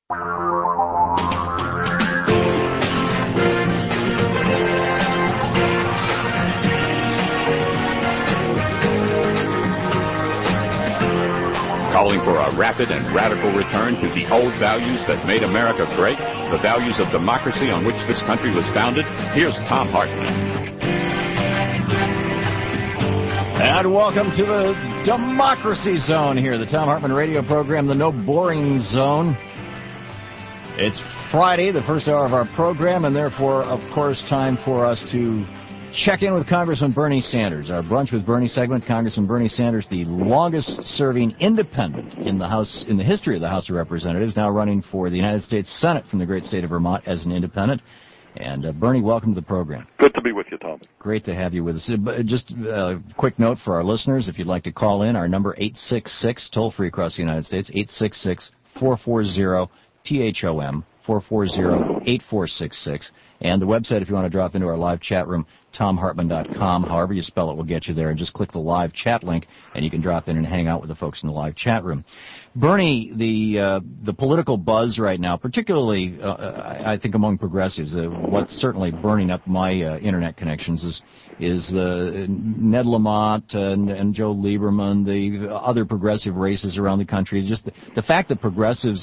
Calling for a rapid and radical return to the old values that made America great, the values of democracy on which this country was founded, here's Thom Hartmann. And welcome to the Democracy Zone here, the Thom Hartmann radio program, the No Boring Zone. It's Friday, the first hour of our program, and therefore, of course, time for us to check in with Congressman Bernie Sanders. Our Brunch with Bernie segment, Congressman Bernie Sanders, the longest-serving independent in the House, in the history of the House of Representatives, now running for the United States Senate from the great state of Vermont as an independent. And, Bernie, welcome to the program. Good to be with you, Tom. Great to have you with us. Just a quick note for our listeners, if you'd like to call in, our number 866, toll-free across the United States, 866-440-THOM, 440-8466. And the website, if you want to drop into our live chat room, ThomHartmann.com. However you spell it will get you there. And just click the live chat link, and you can drop in and hang out with the folks in the live chat room. Bernie, the political buzz right now, particularly I think among progressives, what's certainly burning up my internet connections is Ned Lamont and Joe Lieberman, the other progressive races around the country. Just the fact that progressives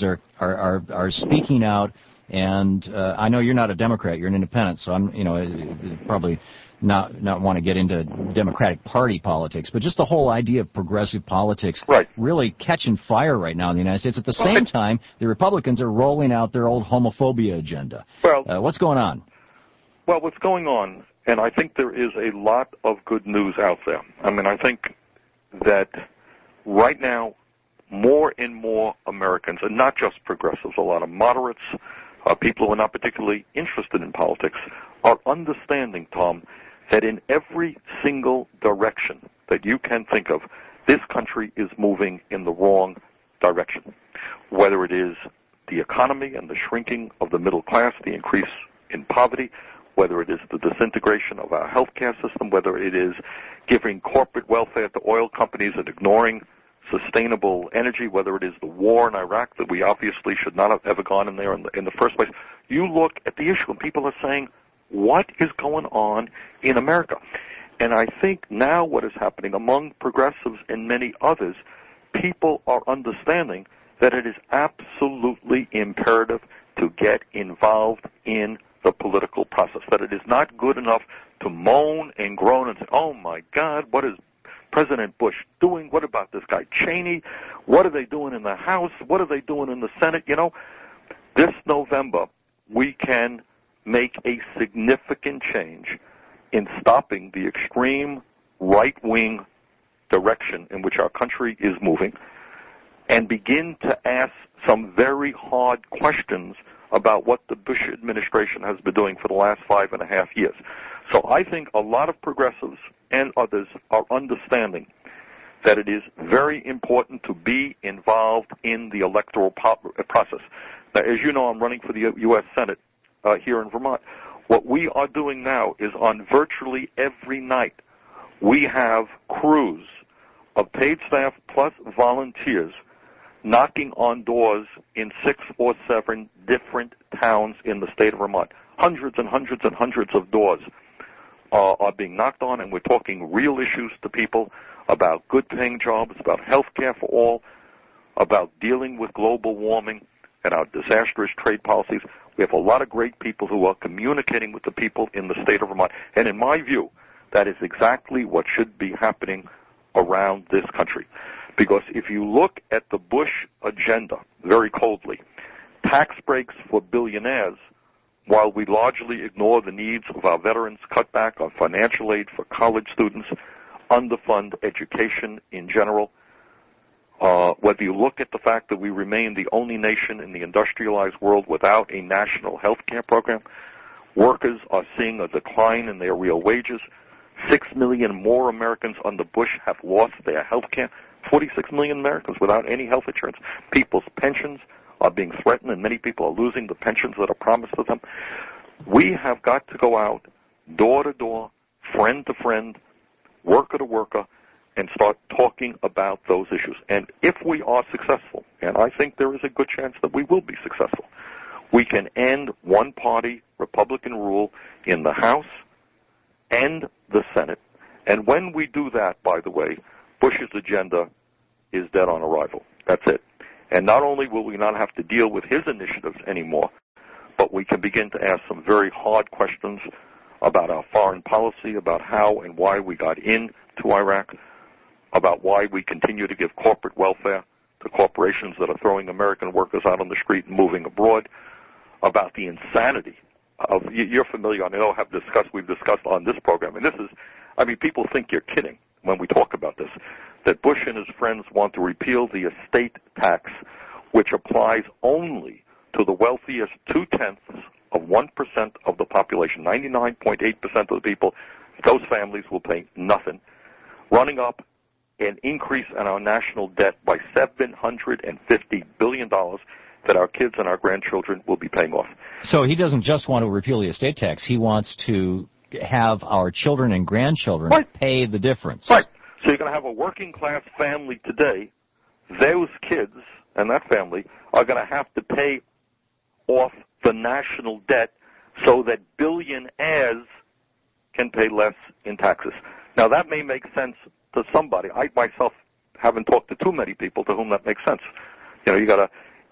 are speaking out. And I know you're not a Democrat, you're an independent, so I'm, probably not want to get into Democratic Party politics, but just the whole idea of progressive politics really catching fire right now in the United States. At the same time, the Republicans are rolling out their old homophobia agenda. Well, what's going on? Well, what's going on, and I think there is a lot of good news out there. I mean, I think that right now, more and more Americans, and not just progressives, a lot of moderates, people who are not particularly interested in politics, are understanding, Tom, that in every single direction that you can think of, this country is moving in the wrong direction. Whether it is the economy and the shrinking of the middle class, the increase in poverty, whether it is the disintegration of our healthcare system, whether it is giving corporate welfare to oil companies and ignoring sustainable energy, whether it is the war in Iraq that we obviously should not have ever gone in there in the first place. You look at the issue and people are saying, what is going on in America? And I think now what is happening among progressives and many others, people are understanding that it is absolutely imperative to get involved in the political process, that it is not good enough to moan and groan and say, oh my God, what is President Bush doing? What about this guy Cheney? What are they doing in the House? What are they doing in the Senate? This November, we can make a significant change in stopping the extreme right-wing direction in which our country is moving and begin to ask some very hard questions about what the Bush administration has been doing for the last 5.5 years. So I think a lot of progressives and others are understanding that it is very important to be involved in the electoral process. Now, as you know, I'm running for the U.S. Senate here in Vermont. What we are doing now is on virtually every night, we have crews of paid staff plus volunteers knocking on doors in 6 or 7 different towns in the state of Vermont. Hundreds and hundreds and hundreds of doors are being knocked on, and we're talking real issues to people about good-paying jobs, about health care for all, about dealing with global warming and our disastrous trade policies. We have a lot of great people who are communicating with the people in the state of Vermont. And in my view, that is exactly what should be happening around this country. Because if you look at the Bush agenda very coldly, tax breaks for billionaires, while we largely ignore the needs of our veterans, cut back on financial aid for college students, underfund education in general, whether you look at the fact that we remain the only nation in the industrialized world without a national health care program, workers are seeing a decline in their real wages. 6 million more Americans under Bush have lost their health care. 46 million Americans without any health insurance. People's pensions are being threatened, and many people are losing the pensions that are promised to them. We have got to go out door to door, friend to friend, worker to worker, and start talking about those issues. And if we are successful, and I think there is a good chance that we will be successful, we can end one-party Republican rule in the House and the Senate. And when we do that, by the way, Bush's agenda is dead on arrival. That's it. And not only will we not have to deal with his initiatives anymore, but we can begin to ask some very hard questions about our foreign policy, about how and why we got into Iraq, about why we continue to give corporate welfare to corporations that are throwing American workers out on the street and moving abroad, about the insanity of, you're familiar, I know we've discussed on this program, and this is, I mean, people think you're kidding when we talk about this, that Bush and his friends want to repeal the estate tax, which applies only to the wealthiest 0.2% of 1% of the population. 99.8% of the people, those families will pay nothing, running up an increase in our national debt by $750 billion that our kids and our grandchildren will be paying off. So he doesn't just want to repeal the estate tax. He wants to have our children and grandchildren pay the difference. Right. So you're going to have a working-class family today. Those kids and that family are going to have to pay off the national debt so that billionaires can pay less in taxes. Now, that may make sense to somebody. I myself haven't talked to too many people to whom that makes sense. You know, you got a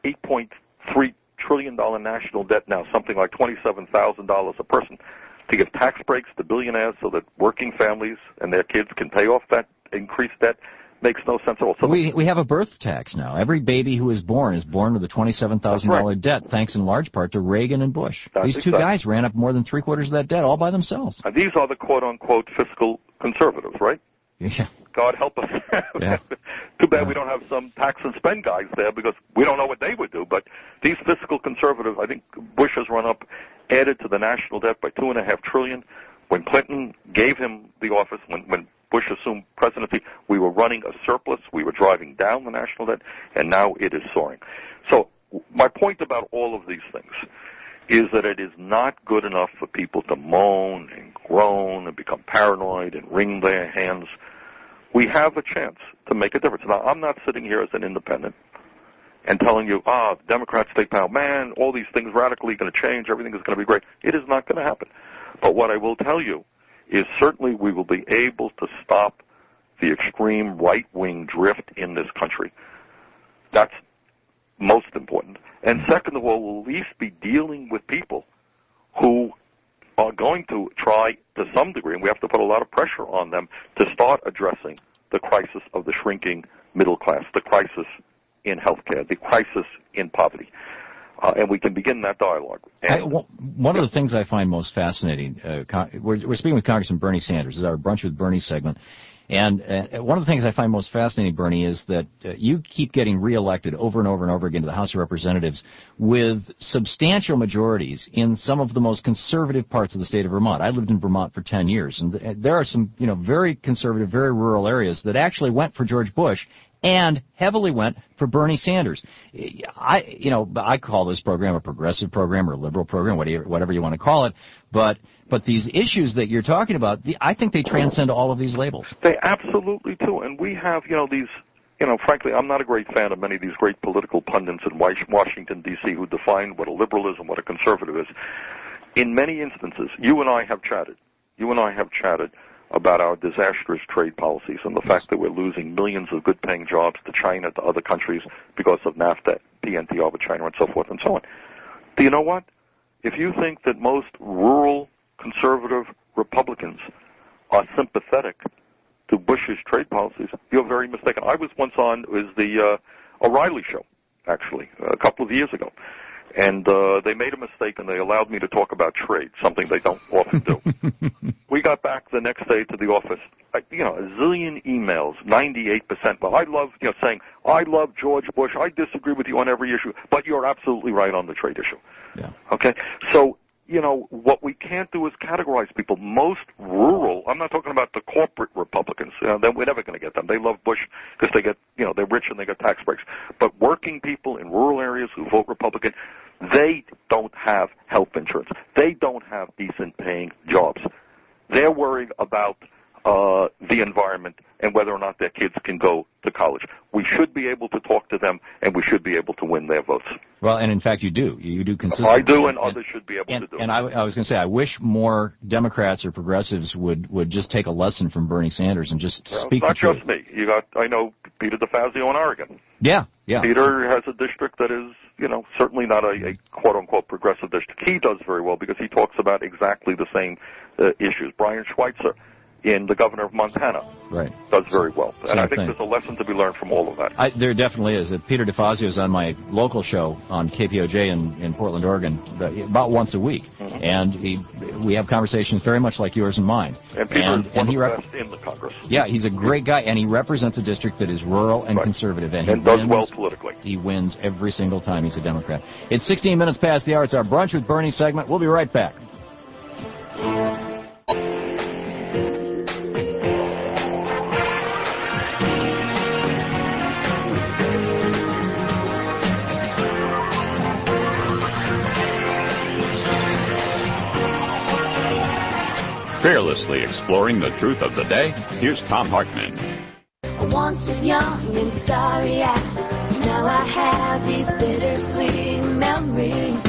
$8.3 trillion national debt now, something like $27,000 a person, to give tax breaks to billionaires so that working families and their kids can pay off that increased debt makes no sense at all. So we have a birth tax now. Every baby who is born with a $27,000 debt, thanks in large part to Reagan and Bush. These two guys ran up more than three-quarters of that debt all by themselves. And these are the quote-unquote fiscal conservatives, right? Yeah. God help us. Yeah. Too bad we don't have some tax and spend guys there because we don't know what they would do. But these fiscal conservatives, I think Bush has run up, added to the national debt by $2.5 trillion. When Clinton gave him the office, when Bush assumed presidency, we were running a surplus. We were driving down the national debt, and now it is soaring. So my point about all of these things is that it is not good enough for people to moan and groan and become paranoid and wring their hands. We have a chance to make a difference. Now, I'm not sitting here as an independent and telling you, Democrats take power. Man, all these things radically going to change. Everything is going to be great. It is not going to happen. But what I will tell you is certainly we will be able to stop the extreme right-wing drift in this country. That's most important. And second of all, we'll at least be dealing with people who are going to try to some degree, and we have to put a lot of pressure on them to start addressing the crisis of the shrinking middle class, the crisis in healthcare, the crisis in poverty. And we can begin that dialogue. One of the things I find most fascinating, we're speaking with Congressman Bernie Sanders. This is our Brunch with Bernie segment. And one of the things I find most fascinating, Bernie, is that you keep getting reelected over and over and over again to the House of Representatives with substantial majorities in some of the most conservative parts of the state of Vermont. I lived in Vermont for 10 years, and there are some, very conservative, very rural areas that actually went for George Bush and heavily went for Bernie Sanders. I call this program a progressive program or a liberal program, whatever you want to call it, but these issues that you're talking about, I think they transcend all of these labels. They absolutely do, and we have, these, frankly, I'm not a great fan of many of these great political pundits in Washington, D.C. who define what a liberal is and what a conservative is. In many instances, you and I have chatted about our disastrous trade policies and the fact that we're losing millions of good-paying jobs to China, to other countries because of NAFTA, PNTR with China, and so forth and so on. Do you know what? If you think that most rural conservative Republicans are sympathetic to Bush's trade policies, you're very mistaken. I was once on the O'Reilly show, actually, a couple of years ago. And they made a mistake, and they allowed me to talk about trade, something they don't often do. We got back the next day to the office, a zillion emails, 98%. Well, I love, saying, I love George Bush. I disagree with you on every issue, but you're absolutely right on the trade issue. Yeah. Okay? So, what we can't do is categorize people. Most rural, I'm not talking about the corporate Republicans. We're never going to get them. They love Bush because they get, they're rich and they get tax breaks. But working people in rural areas who vote Republican, they don't have health insurance. They don't have decent paying jobs. They're worried about the environment and whether or not their kids can go to college. We should be able to talk to them, and we should be able to win their votes. Well, and in fact, you do. You do consistently. I do, and others should be able to do it. And I was going to say, I wish more Democrats or progressives would just take a lesson from Bernie Sanders and just speak the truth. It's not just me. I know Peter DeFazio in Oregon. Yeah. Peter has a district that is, certainly not a quote-unquote progressive district. He does very well because he talks about exactly the same issues. Brian Schweitzer in the governor of Montana does very well. And I think there's a lesson to be learned from all of that. There definitely is. Peter DeFazio is on my local show on KPOJ in Portland, Oregon, about once a week. Mm-hmm. And we have conversations very much like yours and mine. And Peter is one of the best in the Congress. Yeah, he's a great guy, and he represents a district that is rural and conservative. And does well politically. He wins every single time he's a Democrat. It's 16 minutes past the hour. It's our Brunch with Bernie segment. We'll be right back. Fearlessly exploring the truth of the day, here's Thom Hartmann. I once was young and starry-eyed. Now I have these bittersweet memories.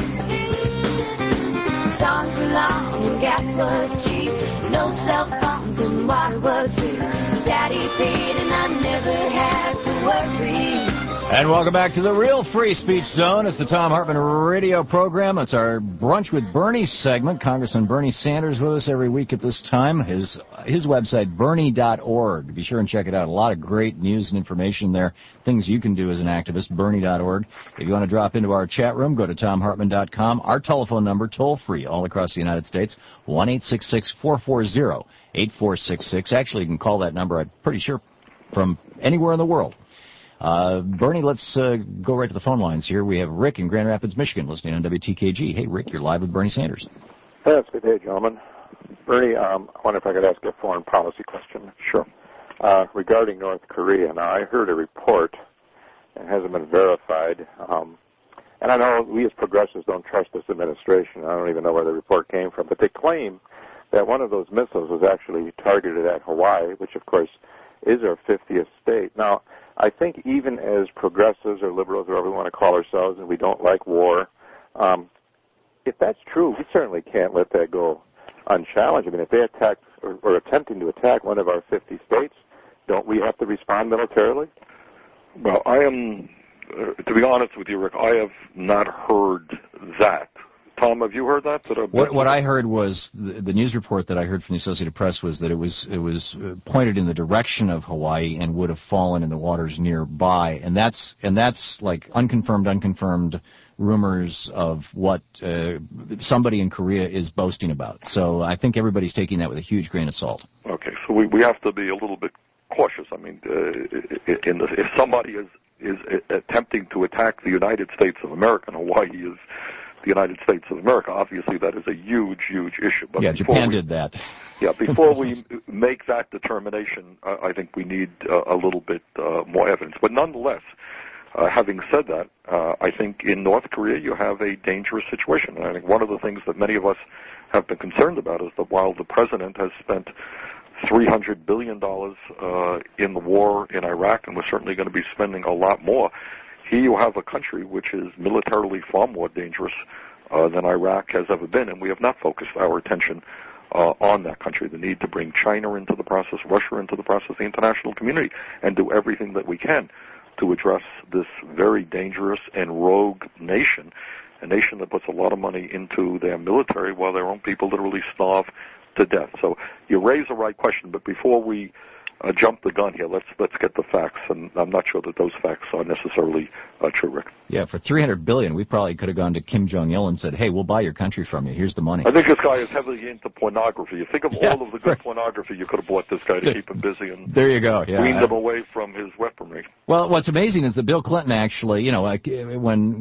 Songs were long and gas was cheap. No cell phones and water was free. Daddy paid and I never had to worry. And welcome back to the Real Free Speech Zone. It's the Thom Hartmann radio program. It's our Brunch with Bernie segment. Congressman Bernie Sanders with us every week at this time. His website, Bernie.org. Be sure and check it out. A lot of great news and information there. Things you can do as an activist, Bernie.org. If you want to drop into our chat room, go to ThomHartmann.com. Our telephone number, toll free, all across the United States, 1-866-440-8466. Actually, you can call that number, I'm pretty sure, from anywhere in the world. Bernie, let's go right to the phone lines here. We have Rick in Grand Rapids, Michigan, listening on WTKG. Hey, Rick, you're live with Bernie Sanders. Yes, good day, gentlemen. Bernie, I wonder if I could ask you a foreign policy question. Sure. Regarding North Korea, now I heard a report, and it hasn't been verified, and I know we as progressives don't trust this administration. I don't even know where the report came from, but they claim that one of those missiles was actually targeted at Hawaii, which, of course, is our 50th state. Now, I think even as progressives or liberals, or whatever we want to call ourselves, and we don't like war, if that's true, we certainly can't let that go unchallenged. I mean, if they attack or attempting to attack one of our 50 states, don't we have to respond militarily? Well, I am, to be honest with you, Rick, I have not heard that. Tom, have you heard that? What I heard was the news report that I heard from the Associated Press was that it was pointed in the direction of Hawaii and would have fallen in the waters nearby, and that's like unconfirmed rumors of what somebody in Korea is boasting about. So I think everybody's taking that with a huge grain of salt. Okay, so we have to be a little bit cautious. I mean, if somebody is attempting to attack the United States of America, and Hawaii is the United States of America, obviously that is a huge, huge issue. But yeah, Japan did that. Yeah, before we make that determination, I think we need a little bit more evidence. But nonetheless, having said that, I think in North Korea you have a dangerous situation. And I think one of the things that many of us have been concerned about is that while the president has spent $300 billion in the war in Iraq, and we're certainly going to be spending a lot more, here you have a country which is militarily far more dangerous than Iraq has ever been, and we have not focused our attention on that country. The need to bring China into the process, Russia into the process, the international community, and do everything that we can to address this very dangerous and rogue nation, a nation that puts a lot of money into their military while their own people literally starve to death. So you raise the right question, but before we jump the gun here, let's get the facts, and I'm not sure that those facts are necessarily true, Rick. Yeah, for $300 billion, we probably could have gone to Kim Jong-il and said, hey, we'll buy your country from you. Here's the money. I think this guy is heavily into pornography. You think of all of the good pornography you could have bought this guy to keep him busy and there you go. Yeah, weaned him away from his weaponry. Well, what's amazing is that Bill Clinton actually, you know, like when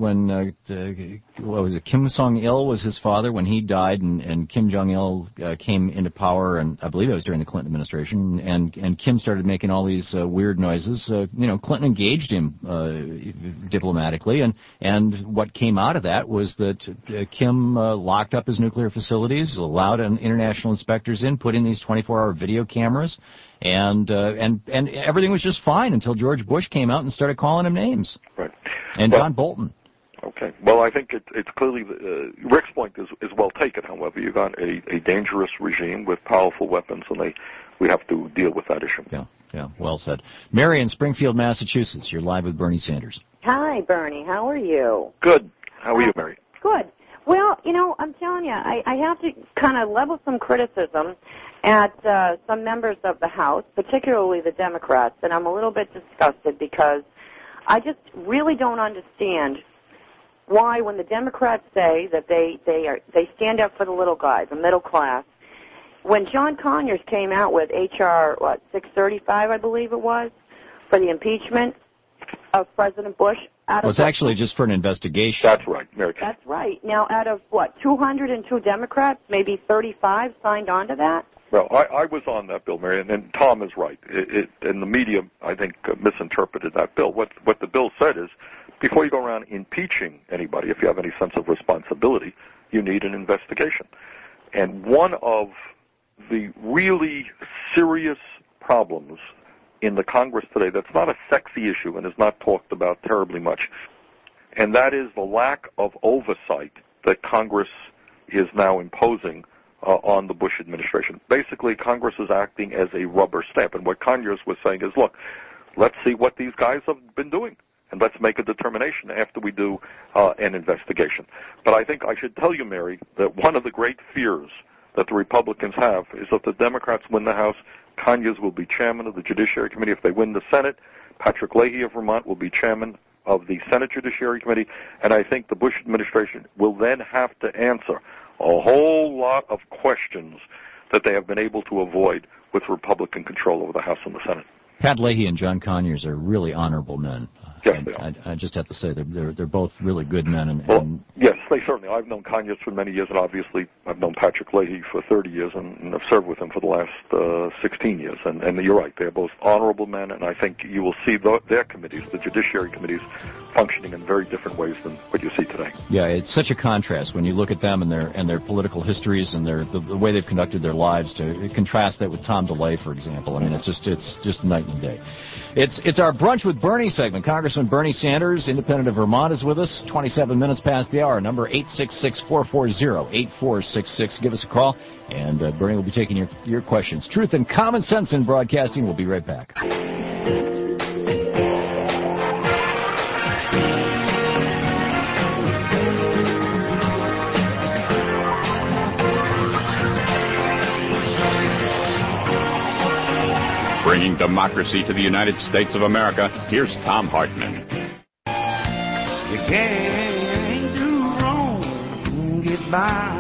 what was it, Kim Jong-il was his father when he died, and Kim Jong-il came into power, and I believe it was during the Clinton administration, and Kim started making all these weird noises, Clinton engaged him diplomatically, and what came out of that was that Kim locked up his nuclear facilities, allowed international inspectors in, put in these 24-hour video cameras, and everything was just fine until George Bush came out and started calling him names. Right. And John Bolton. Okay. Well, I think it's clearly Rick's point is well taken. However, you've got a dangerous regime with powerful weapons, and we have to deal with that issue. Yeah. Well said. Mary in Springfield, Massachusetts. You're live with Bernie Sanders. Hi, Bernie. How are you? Good. How are you, Mary? Good. Well, I'm telling you, I have to kind of level some criticism at some members of the House, particularly the Democrats, and I'm a little bit disgusted because I just really don't understand why, when the Democrats say that they stand up for the little guy, the middle class, when John Conyers came out with H.R. 635, I believe it was, for the impeachment of President Bush. Well, it's actually just for an investigation. That's right, Mary. That's right. Now, out of 202 Democrats, maybe 35 signed on to that. Well, I was on that bill, Mary, and Tom is right. And the media, I think, misinterpreted that bill. What the bill said is, before you go around impeaching anybody, if you have any sense of responsibility, you need an investigation. And one of the really serious problems in the Congress today that's not a sexy issue and is not talked about terribly much, and that is the lack of oversight that Congress is now imposing on the Bush administration. Basically, Congress is acting as a rubber stamp, and what Conyers was saying is, look, let's see what these guys have been doing, and let's make a determination after we do an investigation. But I think I should tell you, Mary, that one of the great fears that the Republicans have is that the Democrats win the House, Conyers will be chairman of the Judiciary Committee. If they win the Senate, Patrick Leahy of Vermont will be chairman of the Senate Judiciary Committee, and I think the Bush administration will then have to answer a whole lot of questions that they have been able to avoid with Republican control over the House and the Senate. Pat Leahy and John Conyers are really honorable men. Yes, they are. I just have to say they're both really good men. Well, yes, they certainly. I've known Conyers for many years, and obviously I've known Patrick Leahy for 30 years, and I've served with him for the last 16 years. And you're right, they're both honorable men, and I think you will see their committees, the Judiciary Committees, functioning in very different ways than what you see today. Yeah, it's such a contrast when you look at them and their political histories and the way they've conducted their lives, to contrast that with Tom DeLay, for example. I mean, it's just night and day. It's our Brunch with Bernie segment. Congressman Bernie Sanders, independent of Vermont, is with us. 27 minutes past the hour. Number 866-440-8466. Give us a call, and Bernie will be taking your questions. Truth and common sense in broadcasting. We'll be right back. Bringing democracy to the United States of America, here's Thom Hartmann. You can't do wrong and get by.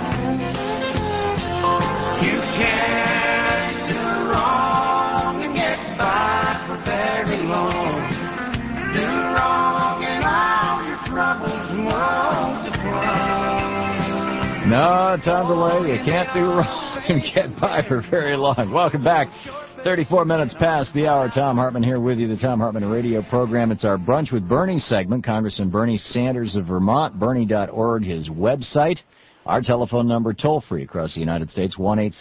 You can't do wrong and get by for very long. Do wrong and all your troubles multiply. No, Tom DeLay, you can't do wrong and get by for very long. Welcome back. 34 minutes past the hour. Thom Hartmann here with you, the Thom Hartmann radio program. It's our Brunch with Bernie segment. Congressman Bernie Sanders of Vermont, Bernie.org, his website. Our telephone number, toll-free across the United States,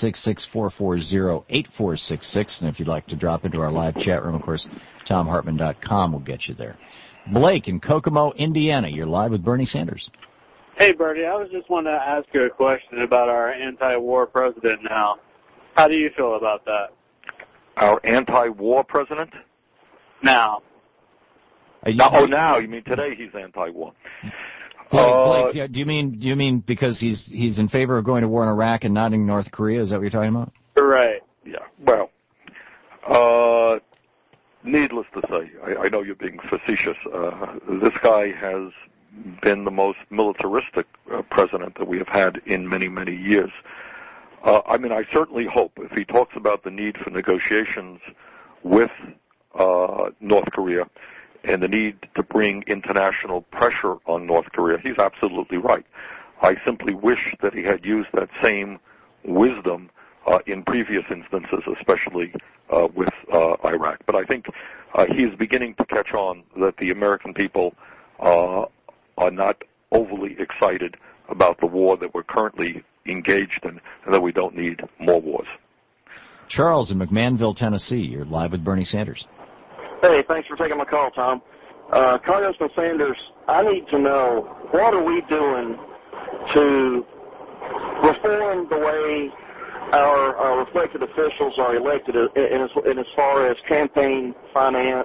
1-866-440-8466. And if you'd like to drop into our live chat room, of course, TomHartmann.com will get you there. Blake in Kokomo, Indiana. You're live with Bernie Sanders. Hey, Bernie, I was just wanting to ask you a question about our anti-war president now. How do you feel about that? Our anti-war president? Now. Now. You mean today he's anti-war. Blake, do you mean because he's in favor of going to war in Iraq and not in North Korea? Is that what you're talking about? Right. Yeah. Well, needless to say, I know you're being facetious. This guy has been the most militaristic president that we have had in many, many years. I certainly hope, if he talks about the need for negotiations with North Korea and the need to bring international pressure on North Korea, he's absolutely right. I simply wish that he had used that same wisdom in previous instances, especially with Iraq. But I think he is beginning to catch on that the American people are not overly excited about the war that we're currently engaged in, and that we don't need more wars. Charles in McMahonville, Tennessee. You're live with Bernie Sanders. Hey, thanks for taking my call, Tom. Congressman Sanders, I need to know, what are we doing to reform the way our elected officials are elected in as far as campaign finance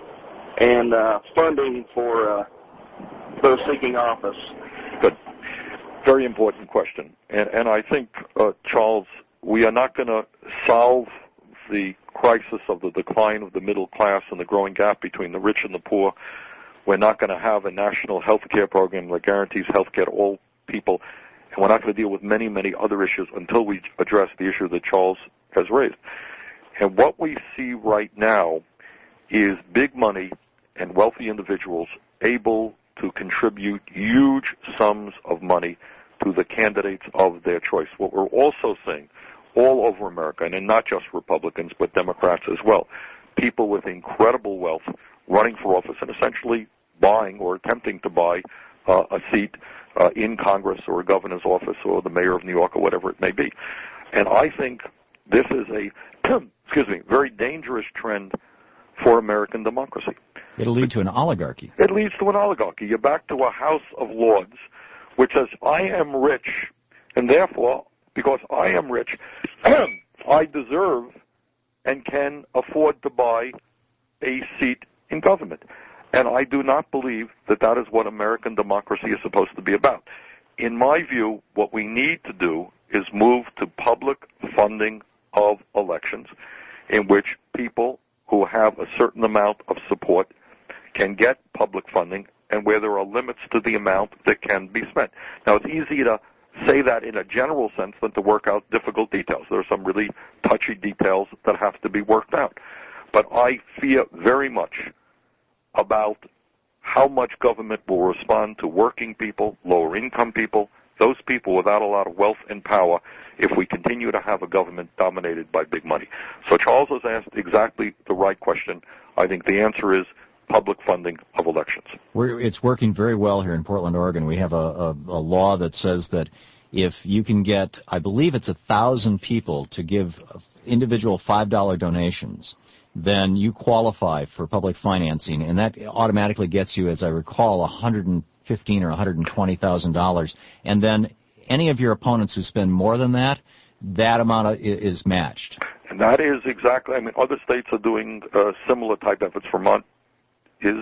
and funding for those seeking office? Good. Very important question. And I think, Charles, we are not going to solve the crisis of the decline of the middle class and the growing gap between the rich and the poor. We're not going to have a national health care program that guarantees health care to all people. And we're not going to deal with many, many other issues until we address the issue that Charles has raised. And what we see right now is big money and wealthy individuals able to contribute huge sums of money to the candidates of their choice. What we're also seeing all over America, and not just Republicans, but Democrats as well, people with incredible wealth running for office and essentially buying or attempting to buy a seat in Congress or a governor's office or the mayor of New York or whatever it may be. And I think this is a very dangerous trend for American democracy. It'll lead to an oligarchy. It leads to an oligarchy. You're back to a House of Lords, which says, I am rich, and therefore, because I am rich, I deserve and can afford to buy a seat in government. And I do not believe that that is what American democracy is supposed to be about. In my view, what we need to do is move to public funding of elections in which people who have a certain amount of support can get public funding and where there are limits to the amount that can be spent. Now, it's easy to say that in a general sense than to work out difficult details. There are some really touchy details that have to be worked out. But I fear very much about how much government will respond to working people, lower income people, those people without a lot of wealth and power, if we continue to have a government dominated by big money. So Charles has asked exactly the right question. I think the answer is public funding of elections. It's working very well here in Portland, Oregon. We have a law that says that if you can get, I believe it's 1,000 people to give individual $5 donations, then you qualify for public financing, and that automatically gets you, as I recall, $115,000 or $120,000. And then any of your opponents who spend more than that, that amount is matched. And that is exactly, I mean, other states are doing similar type efforts. Vermont is,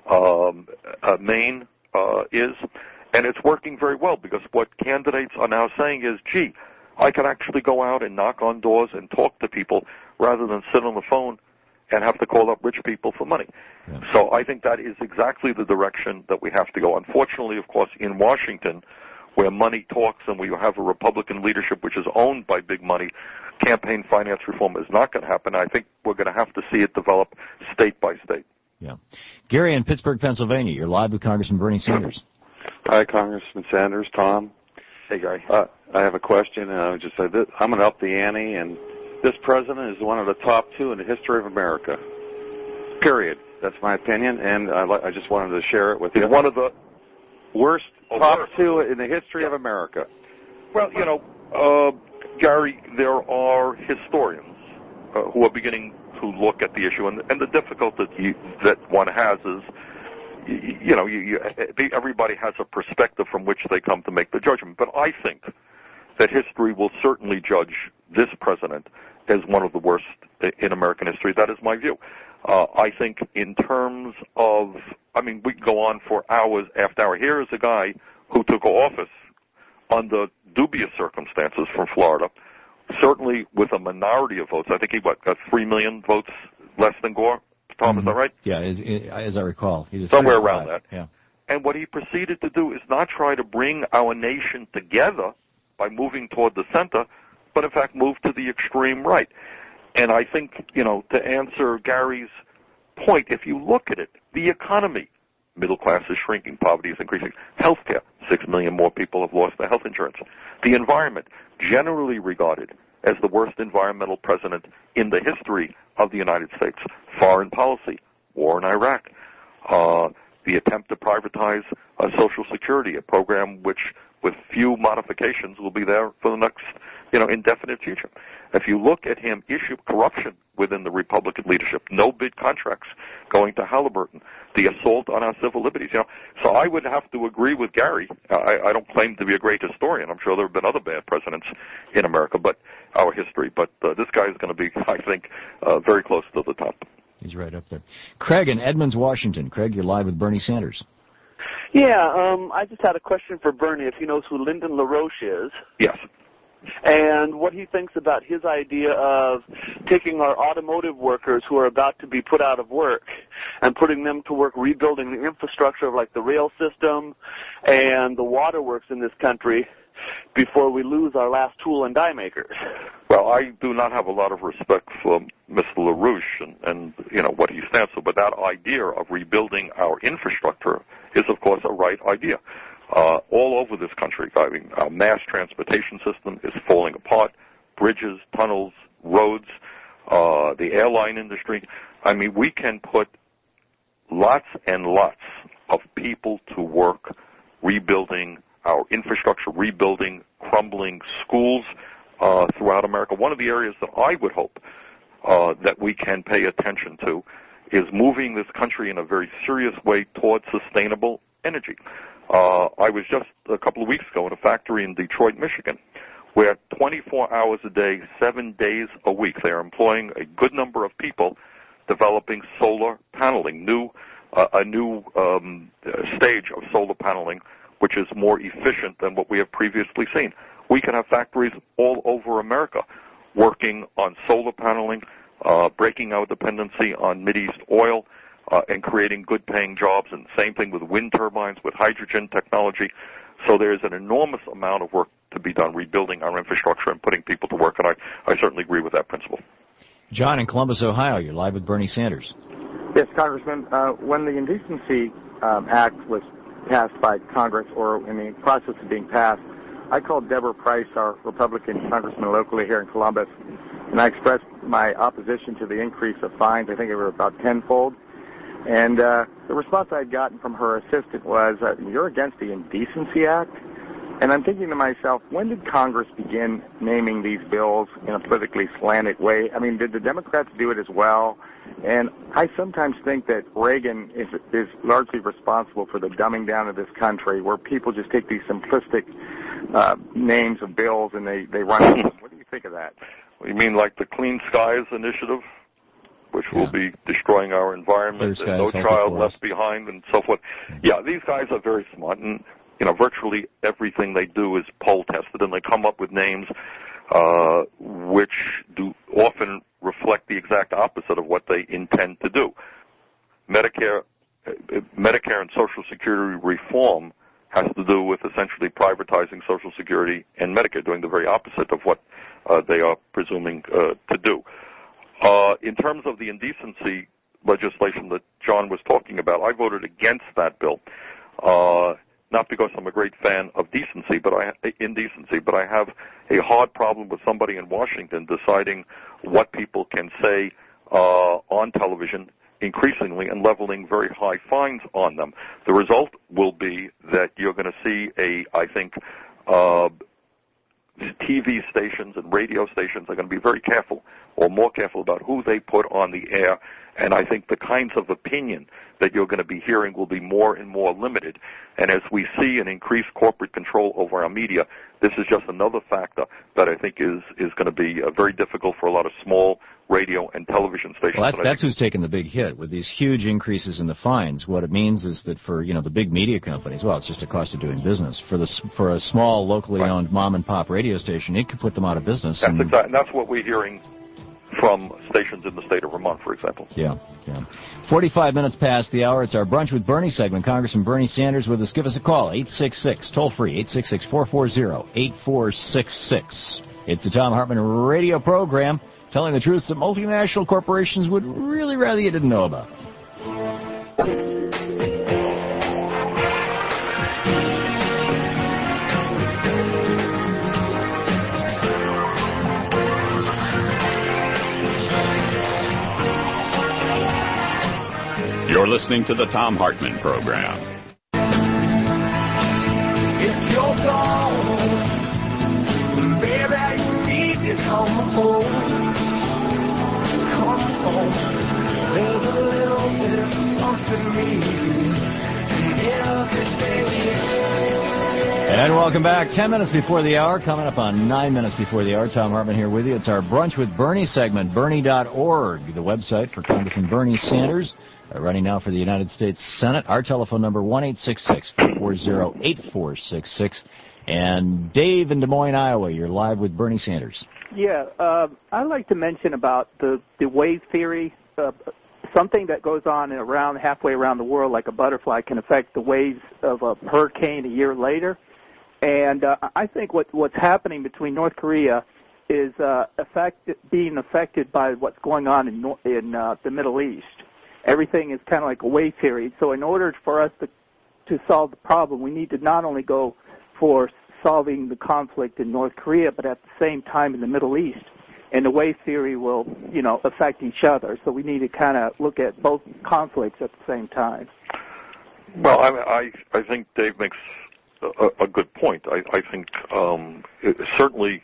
Maine is, and it's working very well because what candidates are now saying is, gee, I can actually go out and knock on doors and talk to people rather than sit on the phone and have to call up rich people for money. Yeah. So I think that is exactly the direction that we have to go. Unfortunately, of course, in Washington, where money talks and we have a Republican leadership which is owned by big money, campaign finance reform is not going to happen. I think we're going to have to see it develop state by state. Yeah. Gary in Pittsburgh, Pennsylvania, you're live with Congressman Bernie Sanders. Hi, Congressman Sanders. Tom. Hey, Gary. I have a question, and I would just say that I'm going to up the ante, and this president is one of the top two in the history of America. Period. That's my opinion, and I just wanted to share it with you. He's one of the worst top two in the history of America. Well, you know, Gary, there are historians who are beginning to look at the issue, and the difficulty that one has is, you know, everybody has a perspective from which they come to make the judgment. But I think that history will certainly judge this president as one of the worst in American history. That is my view. I think in terms of, I mean, we can go on for hours after hour. Here is a guy who took office under dubious circumstances from Florida, certainly with a minority of votes. I think he got 3 million votes less than Gore. Tom, is that right? Yeah, as I recall. He was somewhere around that. Yeah. And what he proceeded to do is not try to bring our nation together by moving toward the center, but in fact move to the extreme right. And I think, you know, to answer Gary's point, if you look at it, the economy, middle class is shrinking, poverty is increasing. Healthcare, 6 million more people have lost their health insurance. The environment, generally regarded as the worst environmental president in the history of the United States. Foreign policy, war in Iraq, the attempt to privatize Social Security, a program which, with few modifications, will be there for the next, indefinite future. If you look at him, issue corruption within the Republican leadership, no bid contracts going to Halliburton, the assault on our civil liberties. So I would have to agree with Gary. I don't claim to be a great historian. I'm sure there have been other bad presidents in America, but our history. But this guy is going to be, I think, very close to the top. He's right up there. Craig in Edmonds, Washington. Craig, you're live with Bernie Sanders. Yeah, I just had a question for Bernie, if he knows who Lyndon LaRoche is. Yes. And what he thinks about his idea of taking our automotive workers who are about to be put out of work and putting them to work rebuilding the infrastructure of like the rail system and the waterworks in this country before we lose our last tool and die makers. Well, I do not have a lot of respect for Mr. LaRouche and what he stands for, but that idea of rebuilding our infrastructure is, of course, a right idea. All over this country, our mass transportation system is falling apart. Bridges, tunnels, roads, the airline industry. We can put lots and lots of people to work rebuilding our infrastructure, rebuilding crumbling schools throughout America. One of the areas that I would hope that we can pay attention to is moving this country in a very serious way towards sustainable energy. I was just a couple of weeks ago in a factory in Detroit, Michigan, where 24 hours a day, 7 days a week, they are employing a good number of people developing solar paneling, a new stage of solar paneling, which is more efficient than what we have previously seen. We can have factories all over America working on solar paneling, breaking our dependency on Mideast oil, and creating good-paying jobs, and same thing with wind turbines, with hydrogen technology. So there's an enormous amount of work to be done rebuilding our infrastructure and putting people to work, and I certainly agree with that principle. John in Columbus, Ohio, you're live with Bernie Sanders. Yes, Congressman. When the Indecency Act was passed by Congress, or in the process of being passed, I called Deborah Price, our Republican congressman locally here in Columbus, and I expressed my opposition to the increase of fines. I think they were about tenfold. And the response I had gotten from her assistant was, you're against the Indecency Act? And I'm thinking to myself, when did Congress begin naming these bills in a politically slanted way? Did the Democrats do it as well? And I sometimes think that Reagan is largely responsible for the dumbing down of this country, where people just take these simplistic names of bills and they run with them. What do you think of that? You mean like the Clean Skies Initiative, which will be destroying our environment, and No Child Left Behind, and so forth? Yeah, these guys are very smart, and virtually everything they do is poll tested, and they come up with names which do often reflect the exact opposite of what they intend to do. Medicare and Social Security reform has to do with essentially privatizing Social Security and Medicare, doing the very opposite of what they are presuming to do. In terms of the indecency legislation that John was talking about, I voted against that bill. Not because I'm a great fan of indecency, but I have a hard problem with somebody in Washington deciding what people can say on television increasingly and leveling very high fines on them. The result will be that you're going to see TV stations and radio stations are going to be very careful, or more careful, about who they put on the air, and I think the kinds of opinion that you're going to be hearing will be more and more limited. And as we see an increased corporate control over our media, this is just another factor that I think is going to be very difficult for a lot of small radio and television stations. Well, that's who's taking the big hit with these huge increases in the fines. What it means is that for the big media companies, well, it's just a cost of doing business. For a small locally owned mom and pop radio station, it could put them out of business. That's exactly, and that's what we're hearing from stations in the state of Vermont, for example. Yeah. 45 minutes past the hour. It's our Brunch with Bernie segment. Congressman Bernie Sanders with us. Give us a call, 866, toll-free, 866-440-8466. It's the Thom Hartmann radio program, telling the truths that multinational corporations would really rather you didn't know about. listening to the Thom Hartmann Program. If you're gone, baby, you need to come home. Come home. There's a little bit of something missing every day. And welcome back. 10 minutes before the hour, coming up on 9 minutes before the hour. Thom Hartmann here with you. It's our Brunch with Bernie segment, Bernie.org, the website for Congressman Bernie Sanders, running now for the United States Senate. Our telephone number, 1-866-440-8466. And Dave in Des Moines, Iowa, you're live with Bernie Sanders. Yeah, I'd like to mention about the wave theory. Something that goes on around halfway around the world, like a butterfly, can affect the waves of a hurricane a year later. And I think what's happening between North Korea is being affected by what's going on in the Middle East. Everything is kind of like a wave theory. So in order for us to solve the problem, we need to not only go for solving the conflict in North Korea, but at the same time in the Middle East. And the wave theory will, affect each other. So we need to kind of look at both conflicts at the same time. Well, I think Dave makes a good point. I think certainly,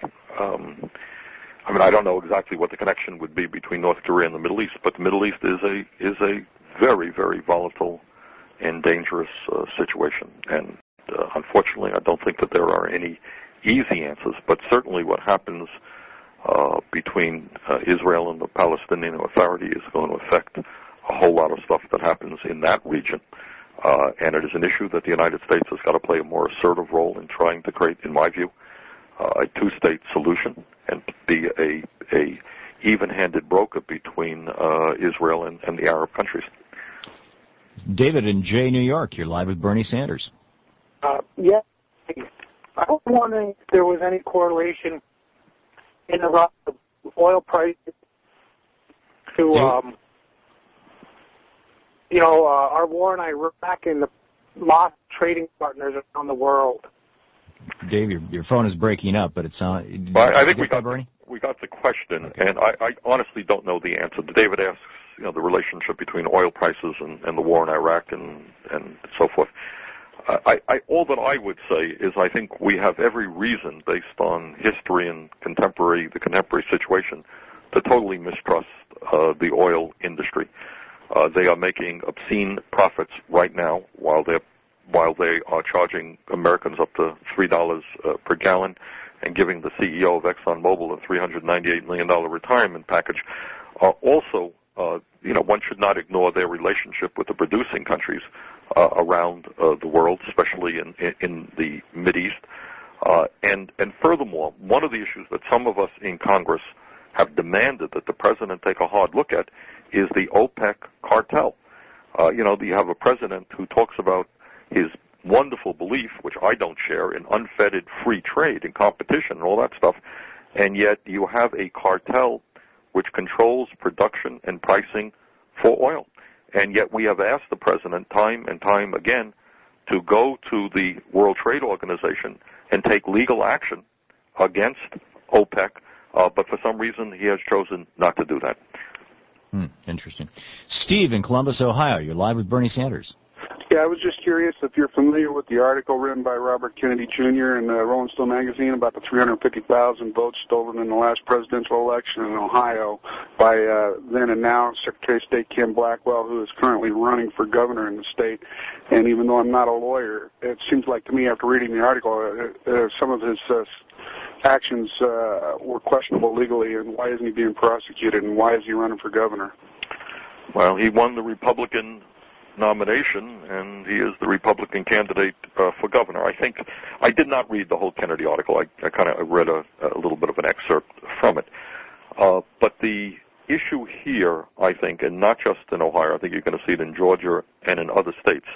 I don't know exactly what the connection would be between North Korea and the Middle East, but the Middle East is a very, very volatile and dangerous situation. And unfortunately, I don't think that there are any easy answers, but certainly what happens between Israel and the Palestinian Authority is going to affect a whole lot of stuff that happens in that region. And it is an issue that the United States has got to play a more assertive role in trying to create, in my view, a two-state solution and be a even-handed broker between Israel and the Arab countries. David in Jay, New York, you're live with Bernie Sanders. Yeah. I was wondering if there was any correlation in the rise of oil prices to, our war in Iraq and the lost trading partners around the world. Dave, your phone is breaking up, but it's not. I think we got the question, and I honestly don't know the answer. David asks, the relationship between oil prices and the war in Iraq and so forth. All that I would say is I think we have every reason, based on history and the contemporary situation, to totally mistrust the oil industry. They are making obscene profits right now while they are charging Americans up to $3 per gallon and giving the CEO of ExxonMobil a $398 million retirement package. Also, one should not ignore their relationship with the producing countries around the world, especially in the Mideast. And furthermore, one of the issues that some of us in Congress have demanded that the president take a hard look at is the OPEC cartel. You have a president who talks about his wonderful belief, which I don't share, in unfettered free trade and competition and all that stuff, and yet you have a cartel which controls production and pricing for oil. And yet we have asked the president time and time again to go to the World Trade Organization and take legal action against OPEC, but for some reason he has chosen not to do that. Interesting. Steve in Columbus, Ohio, you're live with Bernie Sanders. Yeah, I was just curious if you're familiar with the article written by Robert Kennedy Jr. in Rolling Stone magazine about the 350,000 votes stolen in the last presidential election in Ohio by then and now Secretary of State Kim Blackwell, who is currently running for governor in the state. And even though I'm not a lawyer, it seems like to me after reading the article, some of his actions were questionable legally, and why isn't he being prosecuted, and why is he running for governor? Well, he won the Republican nomination, and he is the Republican candidate for governor. I think I did not read the whole Kennedy article. I kind of read a little bit of an excerpt from it. But the issue here, I think, and not just in Ohio, I think you're going to see it in Georgia and in other states,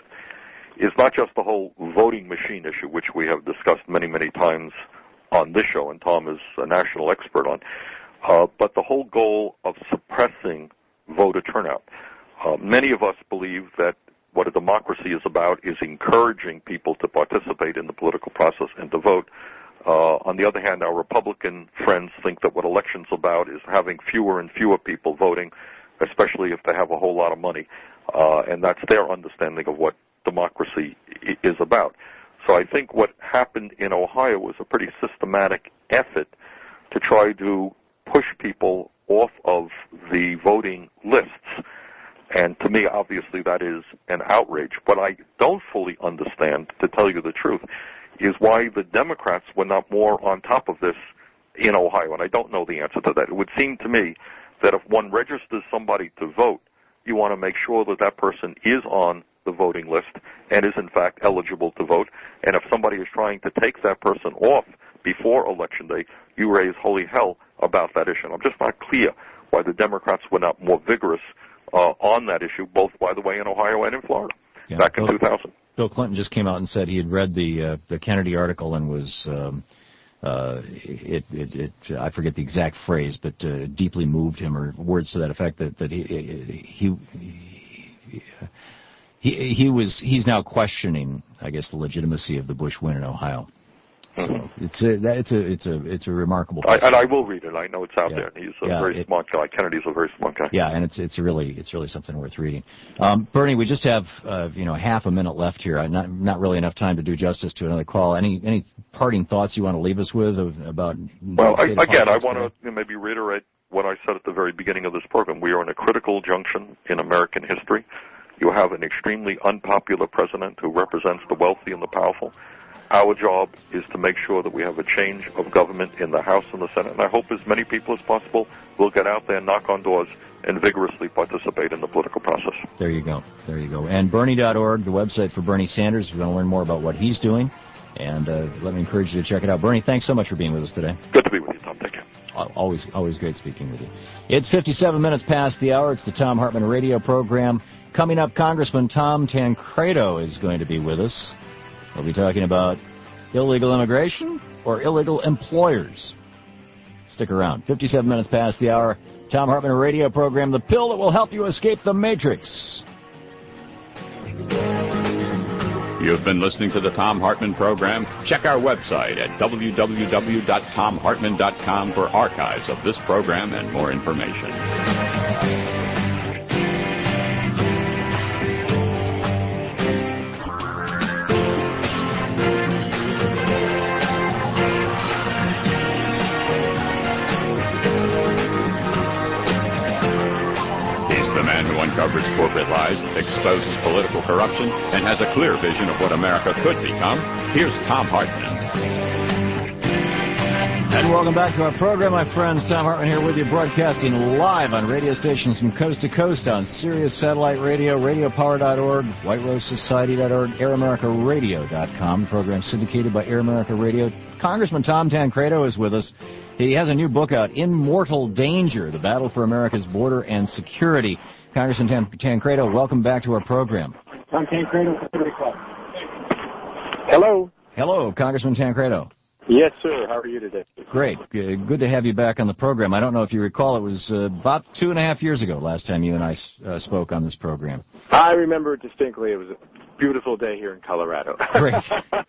is not just the whole voting machine issue, which we have discussed many, many times on this show, and Tom is a national expert on, but the whole goal of suppressing voter turnout. Many of us believe that what a democracy is about is encouraging people to participate in the political process and to vote. On the other hand, our Republican friends think that what elections are about is having fewer and fewer people voting, especially if they have a whole lot of money. and that's their understanding of what democracy is about. So I think what happened in Ohio was a pretty systematic effort to try to push people off of the voting lists. And to me, obviously, that is an outrage. What I don't fully understand, to tell you the truth, is why the Democrats were not more on top of this in Ohio. And I don't know the answer to that. It would seem to me that if one registers somebody to vote, you want to make sure that that person is on the voting list and is, in fact, eligible to vote. And if somebody is trying to take that person off before Election Day, you raise holy hell about that issue. And I'm just not clear why the Democrats were not more vigorous on that issue, both, by the way, in Ohio and in Florida, back in 2000. Bill Clinton just came out and said he had read the Kennedy article and was, I forget the exact phrase, but deeply moved him, or words to that effect, that he's now questioning, I guess, the legitimacy of the Bush win in Ohio. So it's a remarkable. And I will read it. I know it's out there. And he's a very smart guy. Kennedy's a very smart guy. Yeah, and it's really something worth reading. Bernie, we just have half a minute left here. Not really enough time to do justice to another call. Any parting thoughts you want to leave us with about? Well, I want to maybe reiterate what I said at the very beginning of this program. We are in a critical junction in American history. You have an extremely unpopular president who represents the wealthy and the powerful. Our job is to make sure that we have a change of government in the House and the Senate, and I hope as many people as possible will get out there, knock on doors, and vigorously participate in the political process. There you go. And Bernie.org, the website for Bernie Sanders, if you want to learn more about what he's doing. And let me encourage you to check it out. Bernie, thanks so much for being with us today. Good to be with you, Tom. Take care. Always great speaking with you. It's 57 minutes past the hour. It's the Thom Hartmann radio program. Coming up, Congressman Tom Tancredo is going to be with us. We'll be talking about illegal immigration or illegal employers. Stick around. 57 minutes past the hour. Thom Hartmann radio program, the pill that will help you escape the Matrix. You've been listening to the Thom Hartmann program. Check our website at www.thomhartmann.com for archives of this program and more information. Uncovers corporate lies, exposes political corruption, and has a clear vision of what America could become. Here's Thom Hartmann. And welcome back to our program, my friends. Thom Hartmann here with you, broadcasting live on radio stations from coast to coast on Sirius Satellite Radio, RadioPower.org, WhiteRoseSociety.org, AirAmericaRadio.com. Program syndicated by Air America Radio. Congressman Tom Tancredo is with us. He has a new book out, Immortal Danger, The Battle for America's Border and Security. Congressman Tancredo, welcome back to our program. Tom Tancredo. Hello. Hello, Congressman Tancredo. Yes, sir. How are you today? Great. Good to have you back on the program. I don't know if you recall, it was about 2.5 years ago last time you and I spoke on this program. I remember it distinctly. It was a beautiful day here in Colorado. Great.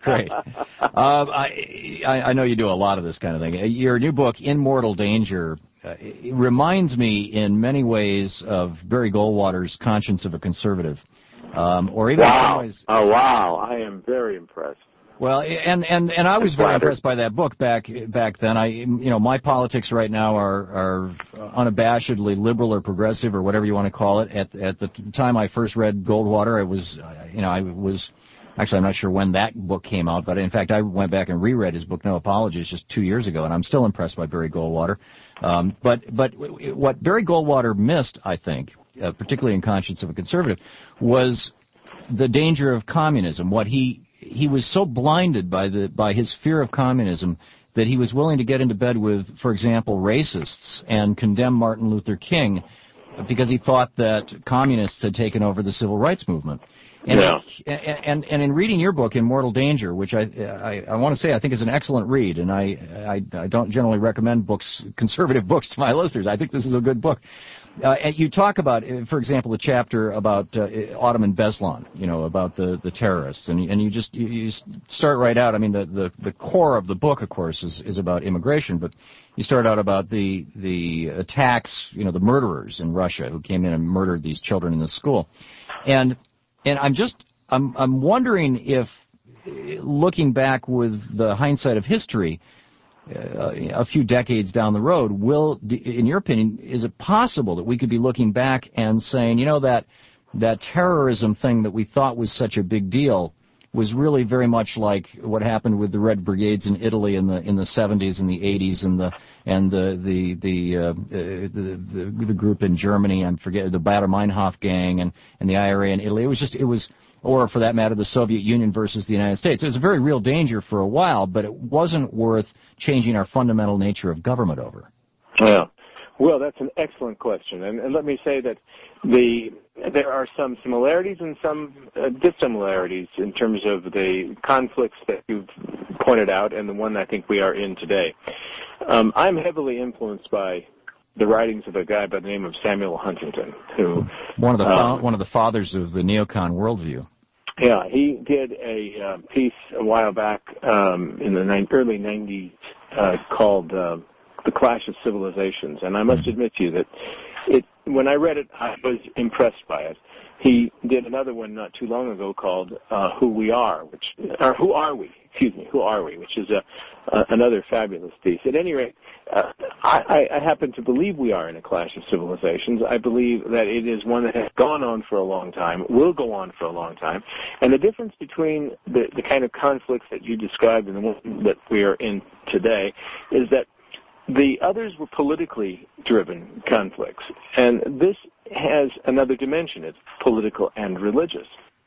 I know you do a lot of this kind of thing. Your new book, Immortal Danger, it reminds me in many ways of Barry Goldwater's Conscience of a Conservative. Or even in some ways. Oh, wow. I am very impressed. Well, and I was very impressed by that book back then. My politics right now are unabashedly liberal or progressive or whatever you want to call it. At the time I first read Goldwater, I was actually, I'm not sure when that book came out, but in fact I went back and reread his book No Apologies just 2 years ago, and I'm still impressed by Barry Goldwater. But what Barry Goldwater missed, I think, particularly in Conscience of a Conservative, was the danger of communism. What he was so blinded by his fear of communism that he was willing to get into bed with, for example, racists and condemn Martin Luther King because he thought that communists had taken over the civil rights movement. And in reading your book, Immortal Danger, which I want to say I think is an excellent read, and I don't generally recommend conservative books to my listeners. I think this is a good book. You talk about, for example, the chapter about Ottoman Beslan, about the terrorists, and you start right out. I mean, the core of the book, of course, is about immigration, but you start out about the attacks, the murderers in Russia who came in and murdered these children in the school. And I'm wondering if, looking back with the hindsight of history, a few decades down the road, in your opinion, is it possible that we could be looking back and saying, that terrorism thing that we thought was such a big deal was really very much like what happened with the Red Brigades in Italy in the 70s and the 80s, and the group in Germany, I forget, the Baader-Meinhof gang and the IRA in Italy. Or for that matter, the Soviet Union versus the United States. It was a very real danger for a while, but it wasn't worth changing our fundamental nature of government over. Yeah. Well, that's an excellent question. And let me say that there are some similarities and some dissimilarities in terms of the conflicts that you've pointed out and the one I think we are in today. I'm heavily influenced by the writings of a guy by the name of Samuel Huntington, who one of the fathers of the neocon worldview. Yeah, he did a piece a while back in the early 90s called The Clash of Civilizations, and I must admit to you that when I read it, I was impressed by it. He did another one not too long ago called Who Are We, which is another fabulous piece. At any rate, I happen to believe we are in a clash of civilizations. I believe that it is one that has gone on for a long time, will go on for a long time, and the difference between the kind of conflicts that you described and the one that we are in today is that the others were politically driven conflicts, and this has another dimension. It's political and religious.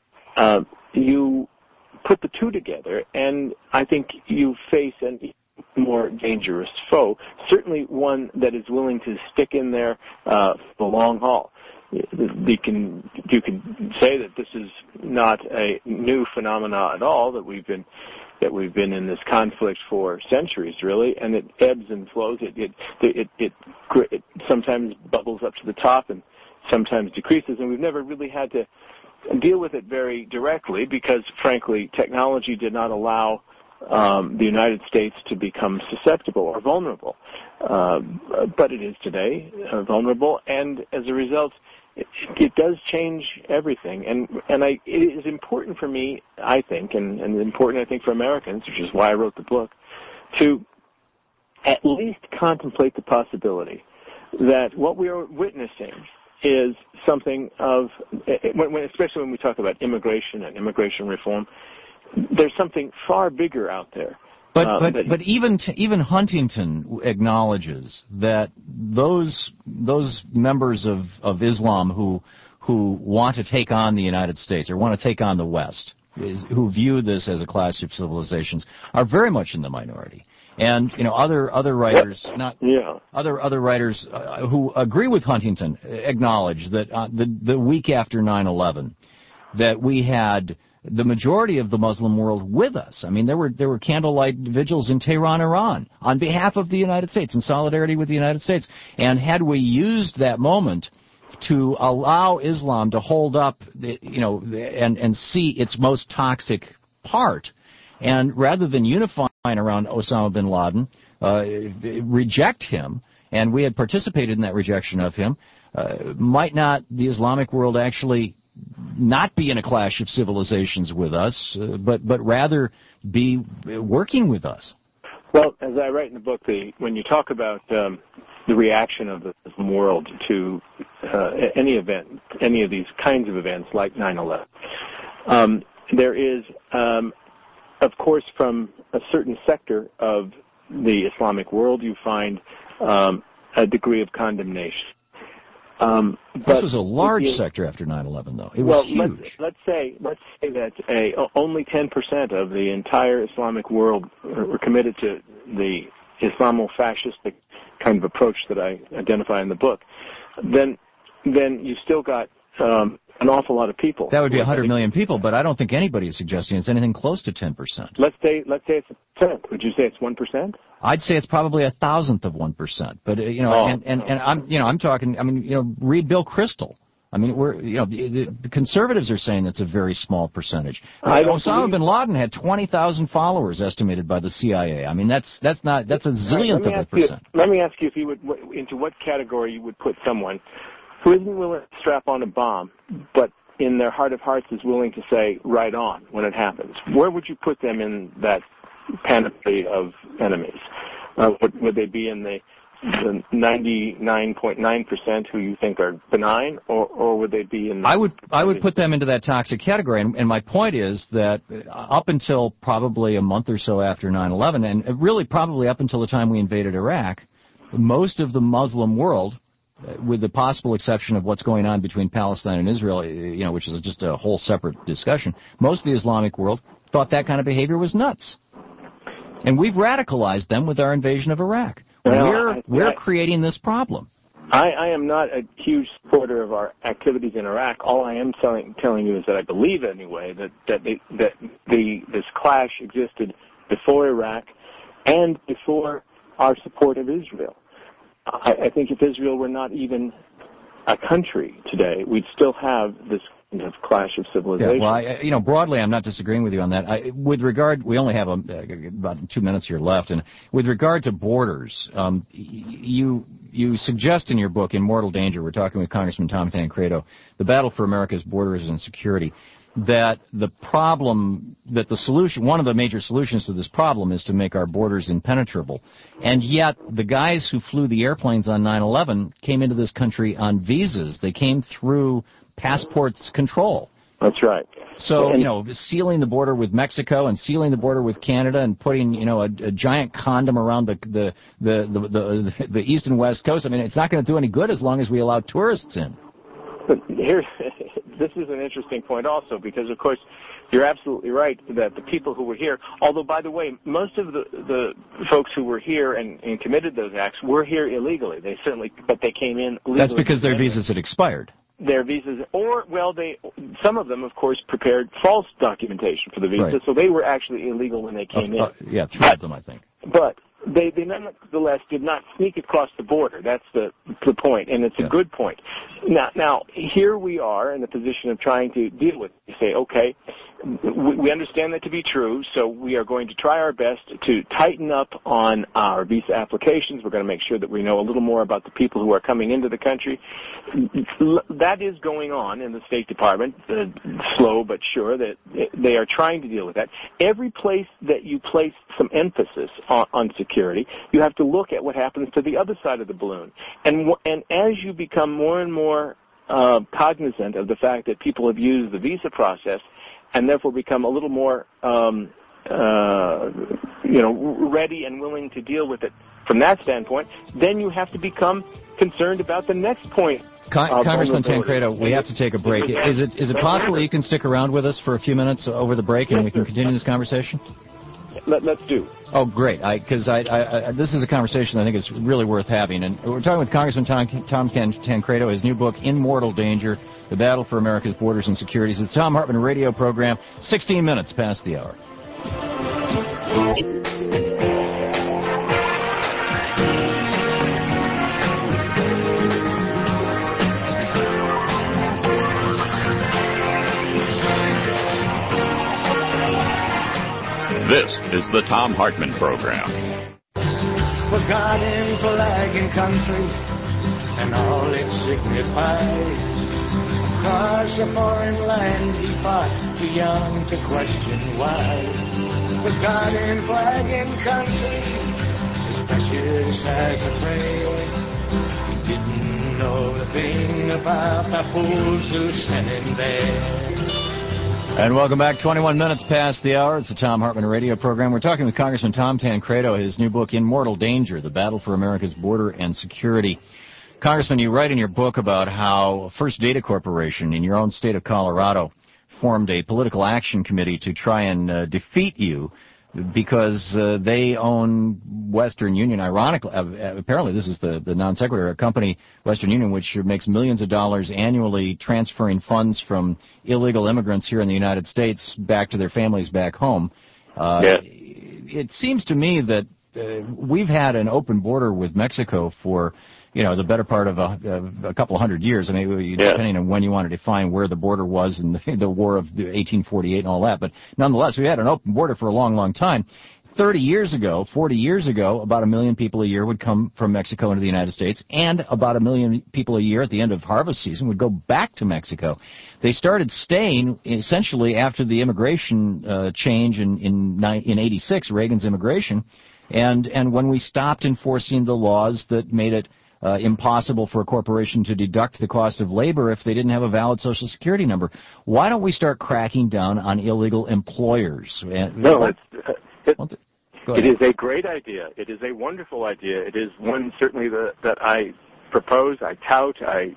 You put the two together, and I think you face an even more dangerous foe, certainly one that is willing to stick in there for the long haul. You can say that this is not a new phenomena at all, that we've been in this conflict for centuries, really, and it ebbs and flows. It sometimes bubbles up to the top and sometimes decreases, and we've never really had to deal with it very directly because, frankly, technology did not allow the United States to become susceptible or vulnerable. But it is today vulnerable, and as a result, it does change everything. And it is important for me, I think, and important, I think, for Americans, which is why I wrote the book, to at least contemplate the possibility that what we are witnessing is something of, especially when we talk about immigration and immigration reform, there's something far bigger out there. But even Huntington acknowledges that those members of Islam who want to take on the United States or want to take on the West, who view this as a clash of civilizations, are very much in the minority. And other writers, other writers who agree with Huntington acknowledge that the week after 9/11, that we had the majority of the Muslim world with us. I mean, there were candlelight vigils in Tehran, Iran, on behalf of the United States, in solidarity with the United States. And had we used that moment to allow Islam to hold up, and see its most toxic part, and rather than unifying around Osama bin Laden, reject him, and we had participated in that rejection of him, might not the Islamic world actually not be in a clash of civilizations with us, but rather be working with us? Well, as I write in the book, when you talk about the reaction of the Muslim world to any event, any of these kinds of events like 9/11, there is, of course, from a certain sector of the Islamic world, you find a degree of condemnation. This was a large sector after 9/11, though. It was huge. Let's say that only 10% of the entire Islamic world were committed to the Islamo-fascistic kind of approach that I identify in the book. Then you still got an awful lot of people. That would be 100 million people, but I don't think anybody is suggesting it's anything close to 10%. Let's say it's 1%. Would you say it's 1%? I'd say it's probably 1,000th of 1%. But I'm talking. I mean, read Bill Kristol. I mean, the conservatives are saying that's a very small percentage. Osama bin Laden had 20,000 followers estimated by the CIA. I mean, that's a zillionth of a percent. Let me ask you if you would, into what category you would put someone who isn't willing to strap on a bomb, but in their heart of hearts is willing to say, right on, when it happens? Where would you put them in that panoply of enemies? Would they be in the 99.9% who you think are benign, or would they be in the... I would put them into that toxic category, and my point is that up until probably a month or so after 9/11, and really probably up until the time we invaded Iraq, most of the Muslim world, with the possible exception of what's going on between Palestine and Israel, which is just a whole separate discussion, most of the Islamic world thought that kind of behavior was nuts. And we've radicalized them with our invasion of Iraq. We're creating this problem. I am not a huge supporter of our activities in Iraq. All I am telling you is that I believe, anyway, that this clash existed before Iraq and before our support of Israel. I think if Israel were not even a country today, we'd still have this kind of clash of civilization. Yeah, well, broadly, I'm not disagreeing with you on that. With regard, we only have about 2 minutes here left, and with regard to borders, you suggest in your book, In Mortal Danger, we're talking with Congressman Tom Tancredo, The Battle for America's Borders and Security, that the problem, that the solution, one of the major solutions to this problem is to make our borders impenetrable. And yet, the guys who flew the airplanes on 9/11 came into this country on visas. They came through passports control. That's right. So, sealing the border with Mexico and sealing the border with Canada and putting, a giant condom around the east and west coast, it's not going to do any good as long as we allow tourists in. But this is an interesting point also, because, of course, you're absolutely right that the people who were here, although, by the way, most of the folks who were here and committed those acts were here illegally. But they came in legally. That's because their visas had expired. Their visas, some of them, of course, prepared false documentation for the visa, right. So they were actually illegal when they came in. Yeah, 3 of them, I think. But they nonetheless did not sneak across the border. That's the point, and it's a good point. Now, here we are in the position of trying to deal with it. You say, okay, we understand that to be true, so we are going to try our best to tighten up on our visa applications. We're going to make sure that we know a little more about the people who are coming into the country. That is going on in the State Department, slow but sure, that they are trying to deal with that. Every place that you place some emphasis on security, you have to look at what happens to the other side of the balloon. And as you become more and more cognizant of the fact that people have used the visa process and therefore become a little more ready and willing to deal with it from that standpoint, then you have to become concerned about the next point. Congressman Tancredo, we have to take a break. Is it possible you can stick around with us for a few minutes over the break and we can continue this conversation? Let's do. Oh, great! Because this is a conversation I think is really worth having, and we're talking with Congressman Tom Tancredo. His new book, In Mortal Danger: The Battle for America's Borders and Securities. It's the Thom Hartmann radio program. 16 minutes past the hour. This is the Thom Hartmann Program. Forgotten flag and country and all it signifies. Across a foreign land he fought, too young to question why. Forgotten flag and country, as precious as a prayer. He didn't know a thing about the fools who sent him there. And welcome back. 21 minutes past the hour. It's the Thom Hartmann radio program. We're talking with Congressman Tom Tancredo, his new book, In Mortal Danger: The Battle for America's Border and Security. Congressman, you write in your book about how First Data Corporation in your own state of Colorado formed a political action committee to try and defeat you because they own Western Union. Ironically, apparently this is the non sequitur, a company, Western Union, which makes millions of dollars annually transferring funds from illegal immigrants here in the United States back to their families back home. It seems to me that we've had an open border with Mexico for the better part of a couple of hundred years. I mean, depending on when you want to define where the border was in the War of 1848 and all that. But nonetheless, we had an open border for a long, long time. 30 years ago, 40 years ago, about 1 million people a year would come from Mexico into the United States, and about 1 million people a year at the end of harvest season would go back to Mexico. They started staying essentially after the immigration change in 86, Reagan's immigration, and when we stopped enforcing the laws that made it impossible for a corporation to deduct the cost of labor if they didn't have a valid Social Security number. Why don't we start cracking down on illegal employers? No, it is a great idea. It is a wonderful idea. It is one certainly that I propose, I tout, I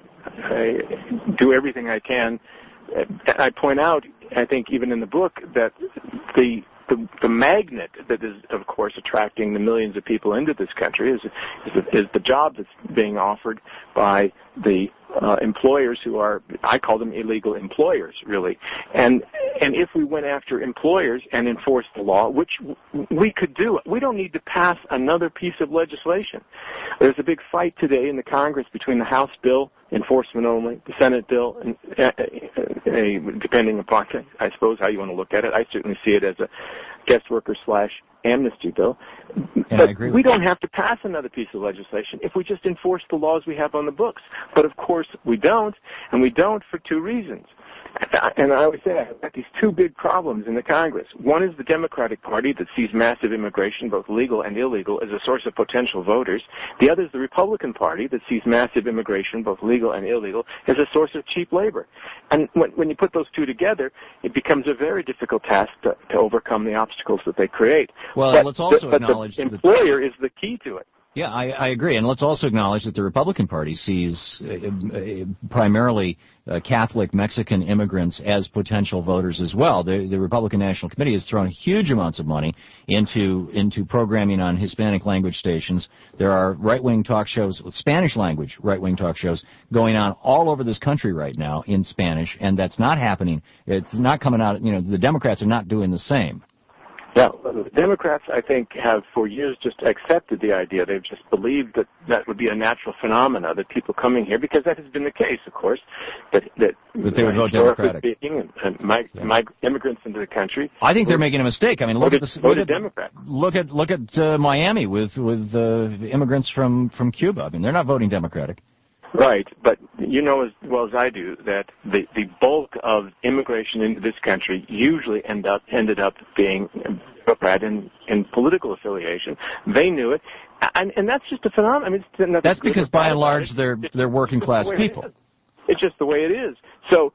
do everything I can. I point out, I think even in the book, that the magnet that is, of course, attracting the millions of people into this country is the job that's being offered by the employers who are, I call them illegal employers, really. And if we went after employers and enforced the law, which we could do, we don't need to pass another piece of legislation. There's a big fight today in the Congress between the House bill, enforcement only, the Senate bill, and, depending upon, I suppose, how you want to look at it. I certainly see it as a guest worker / amnesty bill. But we don't have to pass another piece of legislation if we just enforce the laws we have on the books. But of course we don't, and we don't for two reasons. And I always say I've got these two big problems in the Congress. One is the Democratic Party that sees massive immigration, both legal and illegal, as a source of potential voters. The other is the Republican Party that sees massive immigration, both legal and illegal, as a source of cheap labor. And when you put those two together, it becomes a very difficult task to overcome the obstacles that they create. Well, let's also acknowledge the employer is the key to it. Yeah, I agree. And let's also acknowledge that the Republican Party sees primarily Catholic Mexican immigrants as potential voters as well. The Republican National Committee has thrown huge amounts of money into programming on Hispanic language stations. There are right-wing talk shows, Spanish language right-wing talk shows going on all over this country right now in Spanish, and that's not happening. It's not coming out, the Democrats are not doing the same. Now, the Democrats, I think, have for years just accepted the idea. They've just believed that would be a natural phenomena, that people coming here, because that has been the case, of course, that they would vote Democratic. And immigrants into the country. I think they're making a mistake. I mean, look at Miami with immigrants from Cuba. I mean, they're not voting Democratic. Right, but you know as well as I do that the bulk of immigration into this country usually ended up being Democrat in political affiliation. They knew it, and that's just a phenomenon. I mean, that's because by and large they're working class people. It's just the way it is. So.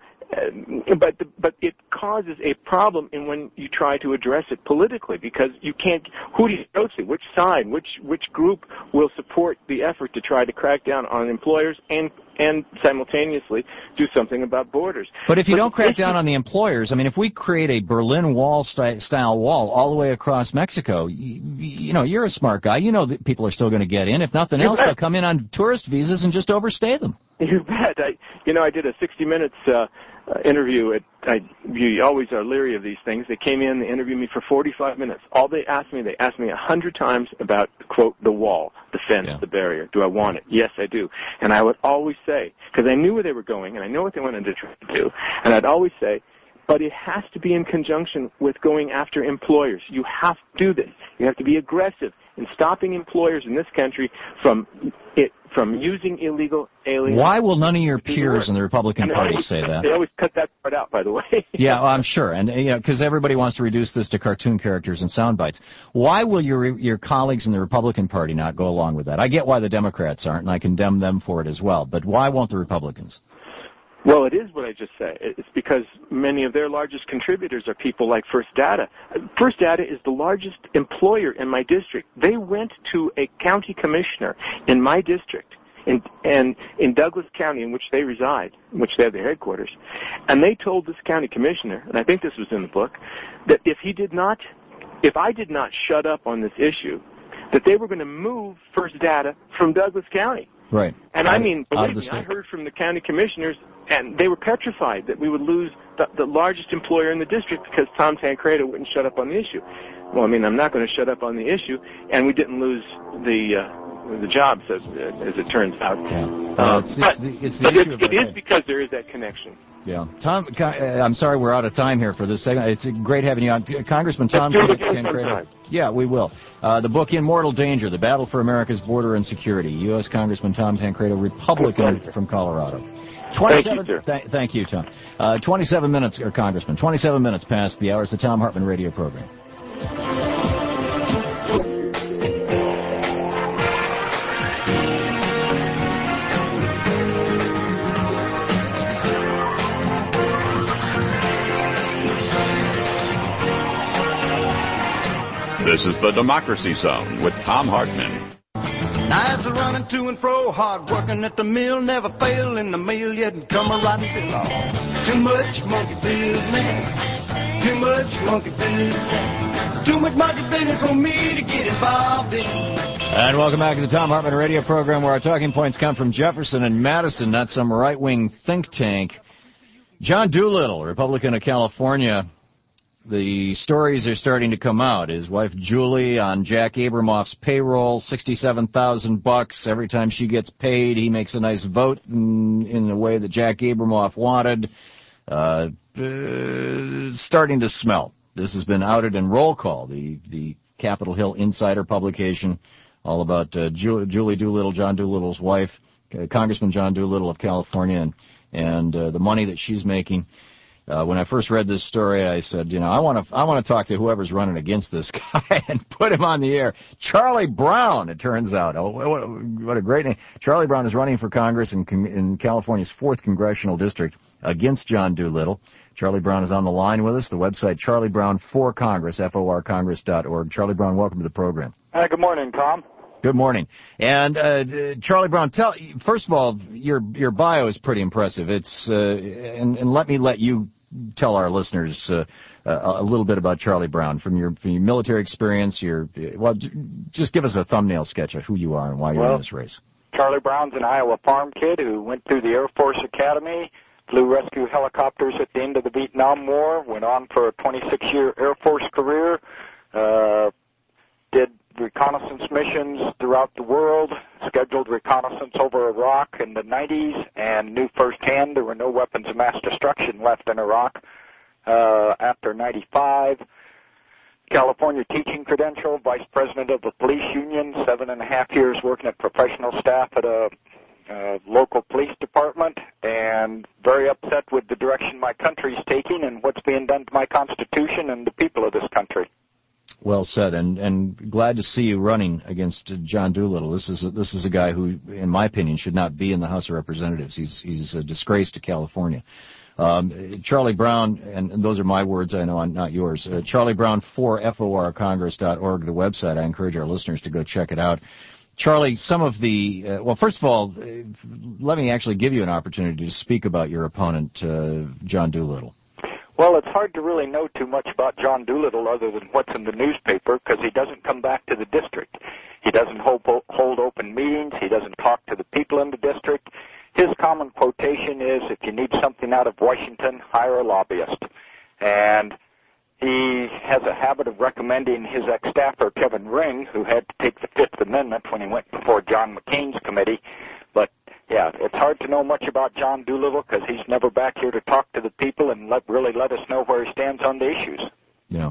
But it causes a problem in when you try to address it politically, because you can't. Who do you go to? Which side? Which group will support the effort to try to crack down on employers and simultaneously do something about borders? But if you don't crack down on the employers, I mean, if we create a Berlin Wall style wall all the way across Mexico, you're a smart guy. You know that people are still going to get in. If nothing else, they'll come in on tourist visas and just overstay them. You bet. I did a 60 Minutes interview. You always are leery of these things. They came in, they interviewed me for 45 minutes. All they asked me 100 times about, quote, the wall, the fence, the barrier. Do I want it? Yes, I do. And I would always say, because I knew where they were going and I know what they wanted to try to do, and I'd always say, but it has to be in conjunction with going after employers. You have to do this. You have to be aggressive in stopping employers in this country from using illegal aliens. Why will none of your peers in the Republican Party say that? They always cut that part out, by the way. Yeah, well, I'm sure, and because everybody wants to reduce this to cartoon characters and sound bites. Why will your colleagues in the Republican Party not go along with that? I get why the Democrats aren't, and I condemn them for it as well. But why won't the Republicans? Well, it is what I just said. It's because many of their largest contributors are people like First Data. First Data is the largest employer in my district. They went to a county commissioner in my district, in Douglas County, in which they reside, in which they have their headquarters, and they told this county commissioner, and I think this was in the book, that if I did not shut up on this issue, that they were going to move First Data from Douglas County. Right. And I mean, believe me, I heard from the county commissioners, and they were petrified that we would lose the largest employer in the district because Tom Tancredo wouldn't shut up on the issue. Well, I mean, I'm not going to shut up on the issue, and we didn't lose the jobs, as it turns out. Yeah. It's the issue of it is because there is that connection. Yeah. Tom, I'm sorry we're out of time here for this segment. It's great having you on. Congressman Tom Tancredo. Yeah, we will. The book, Immortal Danger, The Battle for America's Border and Security. U.S. Congressman Tom Tancredo, Republican from Colorado. 27, thank you, Tom. 27 minutes, or Congressman, 27 minutes past the hour. It's the Thom Hartmann radio program. This is the Democracy Zone with Thom Hartmann. Nights are running to and fro, hard working at the mill, never fail in the mail, yet come a rotten below. Too much monkey business, too much monkey business. It's too much monkey business for me to get involved in. And welcome back to the Thom Hartmann radio program, where our talking points come from Jefferson and Madison, not some right-wing think tank. John Doolittle, Republican of California. The stories are starting to come out. His wife Julie on Jack Abramoff's payroll, $67,000. Every time she gets paid, he makes a nice vote in the way that Jack Abramoff wanted. Starting to smell. This has been outed in Roll Call, the Capitol Hill Insider publication, all about Julie Doolittle, John Doolittle's wife, Congressman John Doolittle of California, and the money that she's making. When I first read this story, I said, I want to talk to whoever's running against this guy and put him on the air. Charlie Brown, it turns out. Oh, what a great name. Charlie Brown is running for Congress in California's 4th Congressional District against John Doolittle. Charlie Brown is on the line with us. The website, Charlie Brown for Congress, FORcongress.org. Charlie Brown, welcome to the program. Hi, good morning, Tom. Good morning. And Charlie Brown, first of all, your bio is pretty impressive. It's and let you tell our listeners a little bit about Charlie Brown from your military experience. Just give us a thumbnail sketch of who you are and why you're in this race. Charlie Brown's an Iowa farm kid who went through the Air Force Academy, flew rescue helicopters at the end of the Vietnam War, went on for a 26-year Air Force career, did reconnaissance missions throughout the world, scheduled reconnaissance over Iraq in the 90s, and knew firsthand there were no weapons of mass destruction left in Iraq after 95. California teaching credential, vice president of the police union, 7.5 years working at professional staff at a local police department, and very upset with the direction my country's taking and what's being done to my Constitution and the people of this country. Well said, and glad to see you running against John Doolittle. This is a guy who, in my opinion, should not be in the House of Representatives. He's a disgrace to California. Charlie Brown, and those are my words, I know, not yours. Charlie Brown for FORcongress.org, the website. I encourage our listeners to go check it out. Charlie, some of the first of all, let me actually give you an opportunity to speak about your opponent, John Doolittle. Well, it's hard to really know too much about John Doolittle other than what's in the newspaper because he doesn't come back to the district. He doesn't hold open meetings. He doesn't talk to the people in the district. His common quotation is, if you need something out of Washington, hire a lobbyist. And he has a habit of recommending his ex-staffer, Kevin Ring, who had to take the Fifth Amendment when he went before John McCain's committee. But yeah, it's hard to know much about John Doolittle because he's never back here to talk to the people and really let us know where he stands on the issues. Yeah.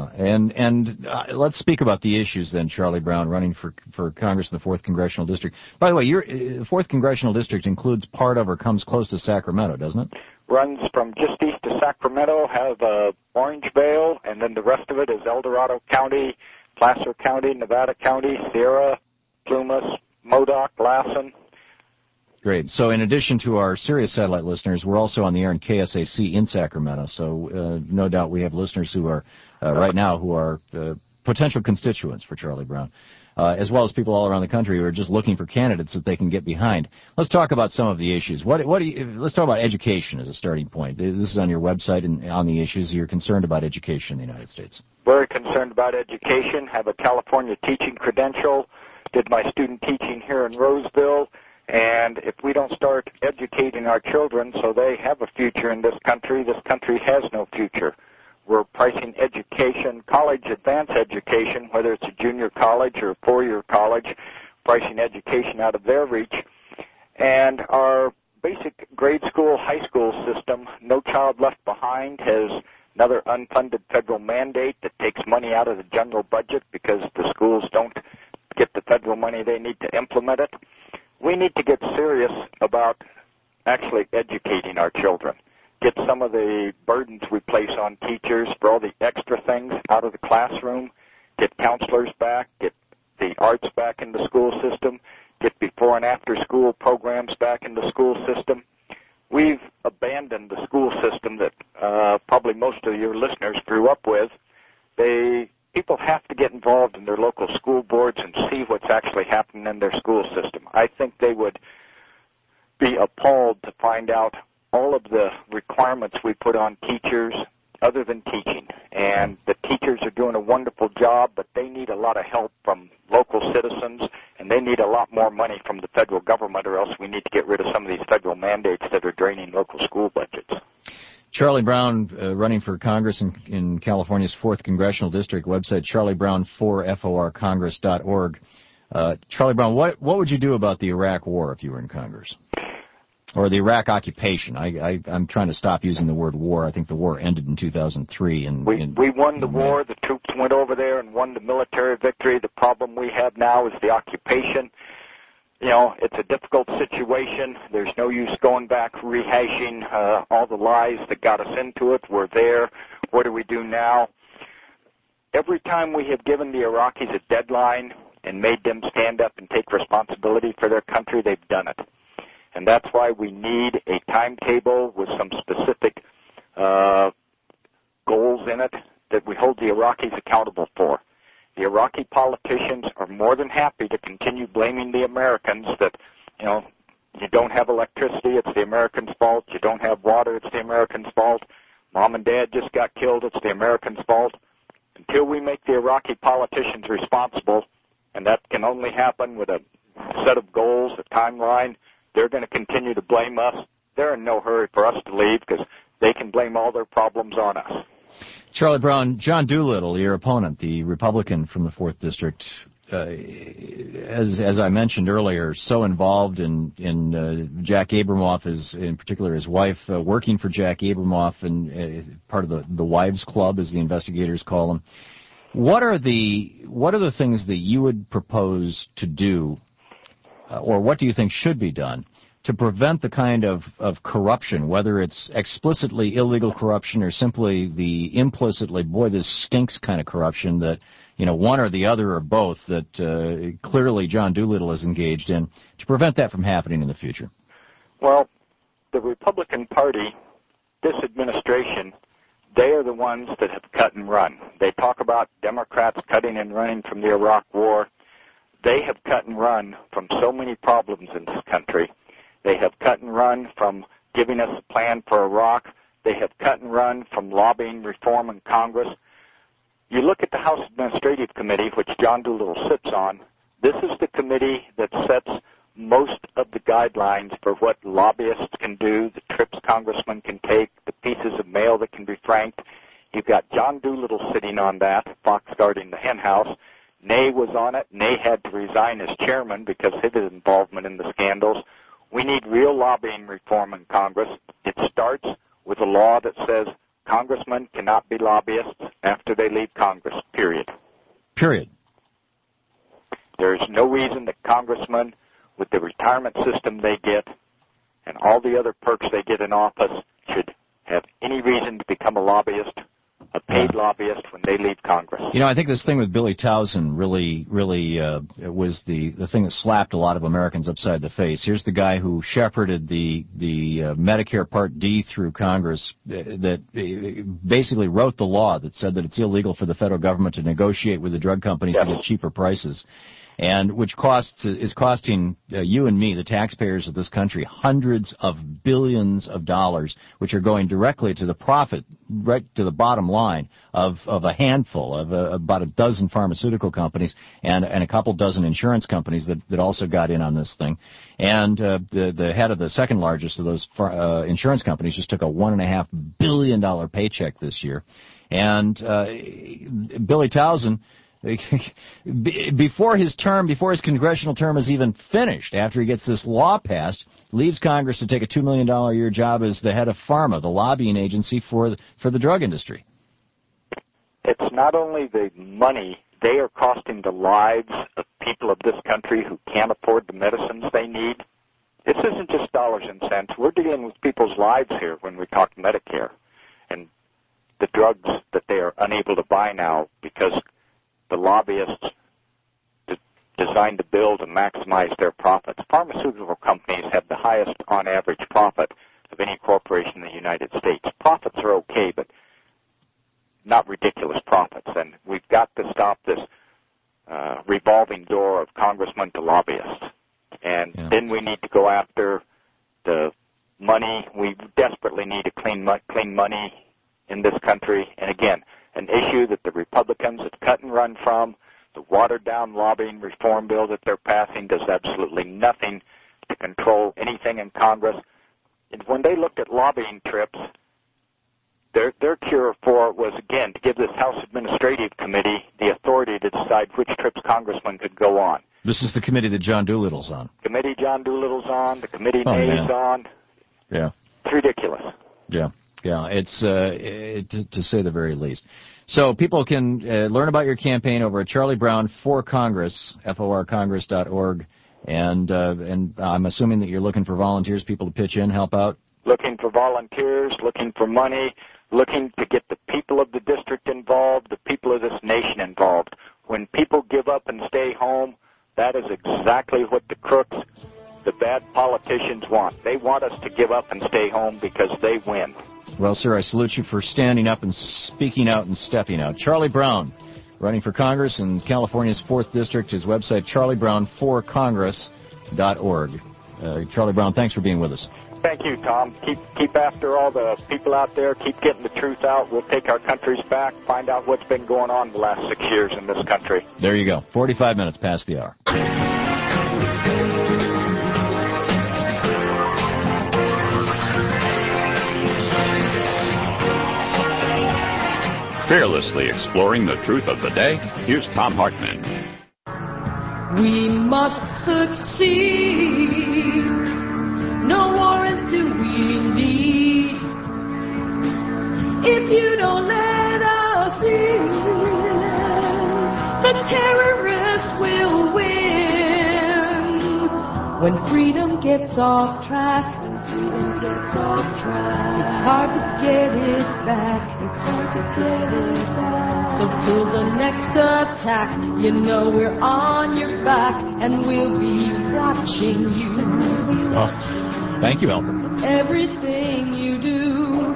And let's speak about the issues then, Charlie Brown, running for Congress in the 4th Congressional District. By the way, your 4th Congressional District includes part of or comes close to Sacramento, doesn't it? Runs from just east of Sacramento, have Orangevale, and then the rest of it is El Dorado County, Placer County, Nevada County, Sierra, Plumas, Modoc, Lassen. Great. So in addition to our Sirius satellite listeners, we're also on the air in KSAC in Sacramento. So no doubt we have listeners who are right now who are potential constituents for Charlie Brown, as well as people all around the country who are just looking for candidates that they can get behind. Let's talk about some of the issues. Let's talk about education as a starting point. This is on your website and on the issues. You're concerned about education in the United States. Very concerned about education. Have a California teaching credential. Did my student teaching here in Roseville. And if we don't start educating our children so they have a future in this country has no future. We're pricing education, college advanced education, whether it's a junior college or a 4-year college, pricing education out of their reach. And our basic grade school, high school system, No Child Left Behind, has another unfunded federal mandate that takes money out of the general budget because the schools don't get the federal money they need to implement it. We need to get serious about actually educating our children. Get some of the burdens we place on teachers for all the extra things out of the classroom. Get counselors back. Get the arts back in the school system. Get before and after school programs back in the school system. We've abandoned the school system that probably most of your listeners grew up with. People have to get involved in their local school boards and see what's actually happening in their school system. I think they would be appalled to find out all of the requirements we put on teachers other than teaching. And the teachers are doing a wonderful job, but they need a lot of help from local citizens, and they need a lot more money from the federal government, or else we need to get rid of some of these federal mandates that are draining local school budgets. Charlie Brown, running for Congress in California's 4th Congressional District, website charliebrown4forcongress.org. Charlie Brown, what would you do about the Iraq War if you were in Congress? Or the Iraq occupation? I'm trying to stop using the word war. I think the war ended in 2003. We won the war. The troops went over there and won the military victory. The problem we have now is the occupation. You know, it's a difficult situation. There's no use going back rehashing all the lies that got us into it. We're there. What do we do now? Every time we have given the Iraqis a deadline and made them stand up and take responsibility for their country, they've done it. And that's why we need a timetable with some specific goals in it that we hold the Iraqis accountable for. The Iraqi politicians are more than happy to continue blaming the Americans that, you don't have electricity, it's the Americans' fault. You don't have water, it's the Americans' fault. Mom and Dad just got killed, it's the Americans' fault. Until we make the Iraqi politicians responsible, and that can only happen with a set of goals, a timeline, they're going to continue to blame us. They're in no hurry for us to leave because they can blame all their problems on us. Charlie Brown, John Doolittle, your opponent, the Republican from the 4th District, as I mentioned earlier, so involved in Jack Abramoff, in particular his wife, working for Jack Abramoff and part of the Wives Club, as the investigators call them. What are the things that you would propose to do, or what do you think should be done to prevent the kind of corruption, whether it's explicitly illegal corruption or simply the implicitly, boy, this stinks kind of corruption that, one or the other or both that clearly John Doolittle is engaged in, to prevent that from happening in the future? Well, the Republican Party, this administration, they are the ones that have cut and run. They talk about Democrats cutting and running from the Iraq War. They have cut and run from so many problems in this country. They have cut and run from giving us a plan for Iraq. They have cut and run from lobbying reform in Congress. You look at the House Administrative Committee, which John Doolittle sits on. This is the committee that sets most of the guidelines for what lobbyists can do, the trips congressmen can take, the pieces of mail that can be franked. You've got John Doolittle sitting on that, Fox guarding the hen house. Ney was on it. Ney had to resign as chairman because of his involvement in the scandals. We need real lobbying reform in Congress. It starts with a law that says congressmen cannot be lobbyists after they leave Congress, period. Period. There is no reason that congressmen, with the retirement system they get and all the other perks they get in office, should have any reason to become a lobbyist, a paid lobbyist, when they leave Congress. I think this thing with Billy Towson really was the thing that slapped a lot of Americans upside the face. Here's the guy who shepherded the Medicare Part D through Congress, that basically wrote the law that said that it's illegal for the federal government to negotiate with the drug companies to get cheaper prices, and which is costing you and me, the taxpayers of this country, hundreds of billions of dollars, which are going directly to the profit, right to the bottom line of a handful of about a dozen pharmaceutical companies and a couple dozen insurance companies that also got in on this thing. And the head of the second largest of those insurance companies just took a $1.5 billion paycheck this year. And Billy Towson before his congressional term is even finished, after he gets this law passed, leaves Congress to take a $2 million a year job as the head of PhRMA, the lobbying agency for the drug industry. It's not only the money, they are costing the lives of people of this country who can't afford the medicines they need. This isn't just dollars and cents. We're dealing with people's lives here when we talk Medicare and the drugs that they are unable to buy now because the lobbyists designed the bill to maximize their profits. Pharmaceutical companies have the highest on average profit of any corporation in the United States. Profits are okay, but not ridiculous profits. And we've got to stop this revolving door of congressmen to lobbyists. And then we need to go after the money. We desperately need to clean money in this country. And again, an issue that the Republicans have cut and run from, the watered-down lobbying reform bill that they're passing does absolutely nothing to control anything in Congress. And when they looked at lobbying trips, their cure for it was, again, to give this House Administrative Committee the authority to decide which trips congressmen could go on. This is the committee that John Doolittle's on. Committee John Doolittle's on, the committee Nay's on. Yeah. It's ridiculous. Yeah. Yeah, it's to say the very least. So people can learn about your campaign over at Charlie Brown for Congress, forcongress.org, and I'm assuming that you're looking for volunteers, people to pitch in, help out. Looking for volunteers, looking for money, looking to get the people of the district involved, the people of this nation involved. When people give up and stay home, that is exactly what the crooks, the bad politicians want. They want us to give up and stay home because they win. Well, sir, I salute you for standing up and speaking out and stepping out. Charlie Brown, running for Congress in California's 4th District. His website, charliebrownforcongress.org. Charlie Brown, thanks for being with us. Thank you, Tom. Keep after all the people out there. Keep getting the truth out. We'll take our countries back, find out what's been going on the last 6 years in this country. There you go. 45 minutes past the hour. Fearlessly exploring the truth of the day, here's Thom Hartmann. We must succeed. No warrant do we need. If you don't let us in, the terrorists will win. When freedom gets off track, it's hard to get it back. So till the next attack, you know we're on your back, and we'll be watching you. Oh, thank you, Albert. Everything you do,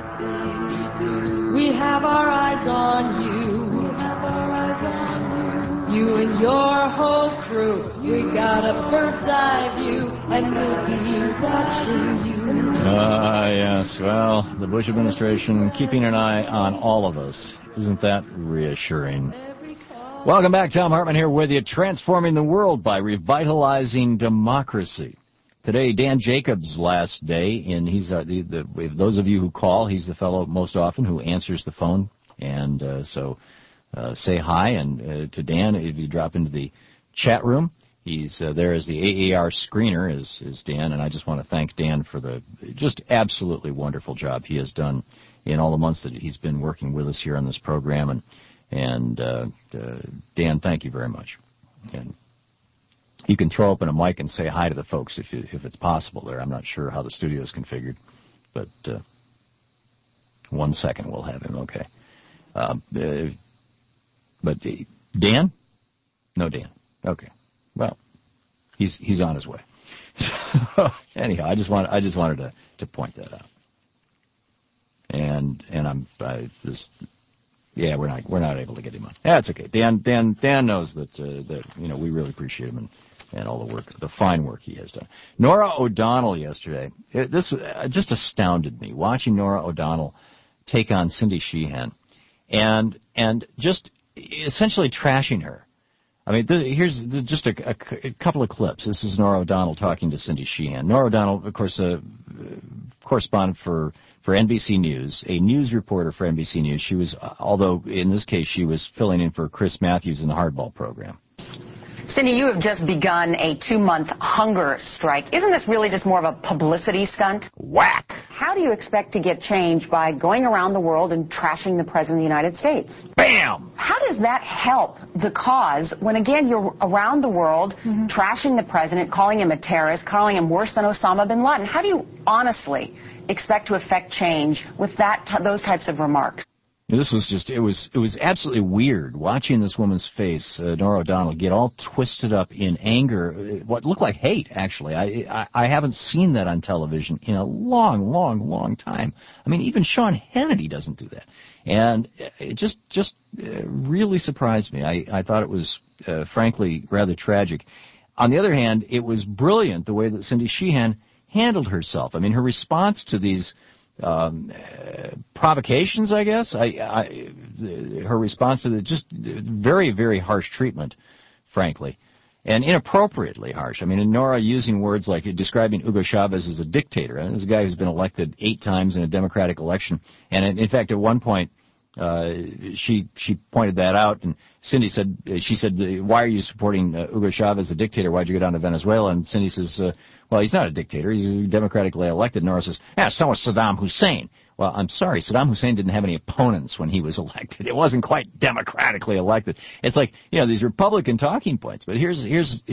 we have our eyes on you. You and your whole crew, we got a bird's eye view, and we'll be watching you. Yes, well, the Bush administration keeping an eye on all of us. Isn't that reassuring? Welcome back. Thom Hartmann here with you, transforming the world by revitalizing democracy. Today, Dan Jacobs' last day, and he's those of you who call, he's the fellow most often who answers the phone, and so say hi and to Dan if you drop into the chat room. He's there as the AAR screener is Dan, and I just want to thank Dan for the just absolutely wonderful job he has done in all the months that he's been working with us here on this program. And Dan, thank you very much. And you can throw open a mic and say hi to the folks if it's possible there. I'm not sure how the studio is configured, but 1 second we'll have him. Okay. But Dan? No Dan. Okay. Well, he's on his way. Anyhow, I just wanted to point that out. And we're not able to get him on. That's okay. Dan knows that we really appreciate him and all the work, the fine work he has done. Norah O'Donnell yesterday. This just astounded me, watching Norah O'Donnell take on Cindy Sheehan, and just essentially trashing her. I mean, here's just a couple of clips. This is Norah O'Donnell talking to Cindy Sheehan. Norah O'Donnell, of course, correspondent for for NBC News, a news reporter for NBC News. She was, although in this case she was filling in for Chris Matthews in the Hardball program. Cindy, you have just begun a 2-month hunger strike. Isn't this really just more of a publicity stunt? Whack! How do you expect to get change by going around the world and trashing the President of the United States? Bam! How does that help the cause when, again, you're around the world trashing the President, calling him a terrorist, calling him worse than Osama bin Laden? How do you honestly expect to affect change with those types of remarks? This was just, it was absolutely weird watching this woman's face, Norah O'Donnell, get all twisted up in anger, what looked like hate, actually. I haven't seen that on television in a long time. I mean, even Sean Hannity doesn't do that. And it just really surprised me. I thought it was, frankly, rather tragic. On the other hand, it was brilliant the way that Cindy Sheehan handled herself. I mean, her response to these provocations, I guess. Her response to the just very, very harsh treatment, frankly, and inappropriately harsh. I mean, Norah using words like describing Hugo Chavez as a dictator. And this is a guy who's been elected 8 times in a democratic election. And in fact, at one point, she pointed that out, and Cindy said, why are you supporting Hugo Chavez, a dictator? Why'd you go down to Venezuela? And Cindy says, well, he's not a dictator. He's democratically elected. Nora says, so was Saddam Hussein. Well, I'm sorry, Saddam Hussein didn't have any opponents when he was elected. It wasn't quite democratically elected. It's like, these Republican talking points. But here's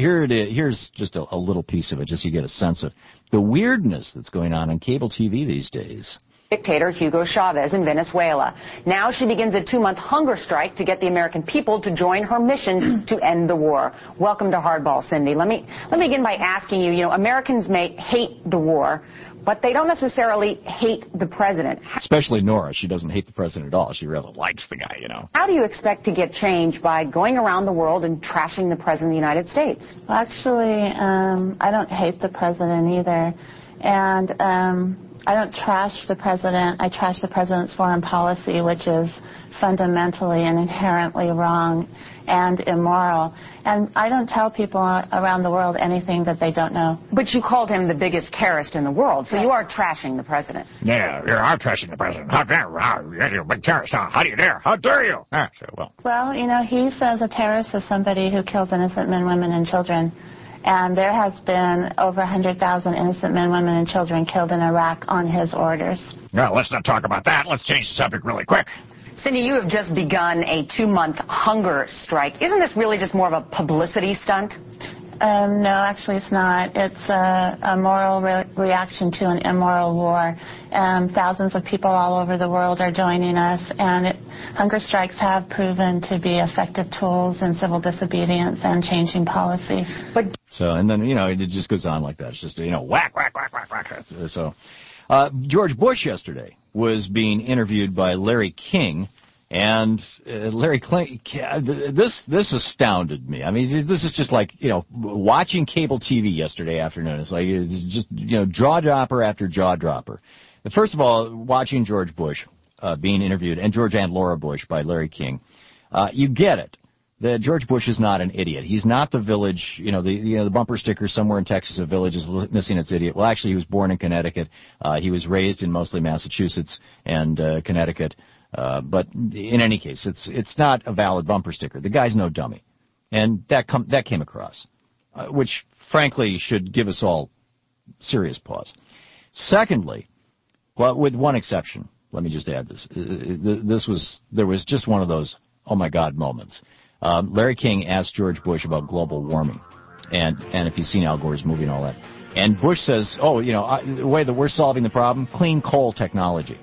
just a little piece of it, just so you get a sense of the weirdness that's going on cable TV these days. Dictator Hugo Chavez in Venezuela. Now she begins a 2-month hunger strike to get the American people to join her mission to end the war. Welcome to Hardball, Cindy. Let me begin by asking you, Americans may hate the war, but they don't necessarily hate the president. Especially Norah. She doesn't hate the president at all. She really likes the guy, How do you expect to get change by going around the world and trashing the president of the United States? Well, actually, I don't hate the president either. And I don't trash the president. I trash the president's foreign policy, which is fundamentally and inherently wrong and immoral. And I don't tell people around the world anything that they don't know. But you called him the biggest terrorist in the world, so you are trashing the president. Yeah, I'm trashing the president. How dare you're a big terrorist, huh? How do you dare? How dare you? Well, he says a terrorist is somebody who kills innocent men, women, and children. And there has been over 100,000 innocent men, women, and children killed in Iraq on his orders. No, let's not talk about that. Let's change the subject really quick. Cindy, you have just begun a 2-month hunger strike. Isn't this really just more of a publicity stunt? No, actually it's not. It's a moral reaction to an immoral war. Thousands of people all over the world are joining us, and hunger strikes have proven to be effective tools in civil disobedience and changing policy. And then, it just goes on like that. It's just, whack. So, George Bush yesterday was being interviewed by Larry King. And Larry King, this astounded me. I mean, this is just like, watching cable TV yesterday afternoon. It's just, jaw dropper after jaw dropper. First of all, watching George Bush being interviewed, and George and Laura Bush by Larry King, you get it. That George Bush is not an idiot. He's not the village, the bumper sticker somewhere in Texas, a village is missing its idiot. Well, actually, he was born in Connecticut. He was raised in mostly Massachusetts and Connecticut. But in any case, it's not a valid bumper sticker. The guy's no dummy. And that came across, which frankly should give us all serious pause. Secondly, well, with one exception, let me just add this. There was just one of those, oh my God moments. Larry King asked George Bush about global warming, and if you've seen Al Gore's movie and all that. And Bush says, the way that we're solving the problem, clean coal technology.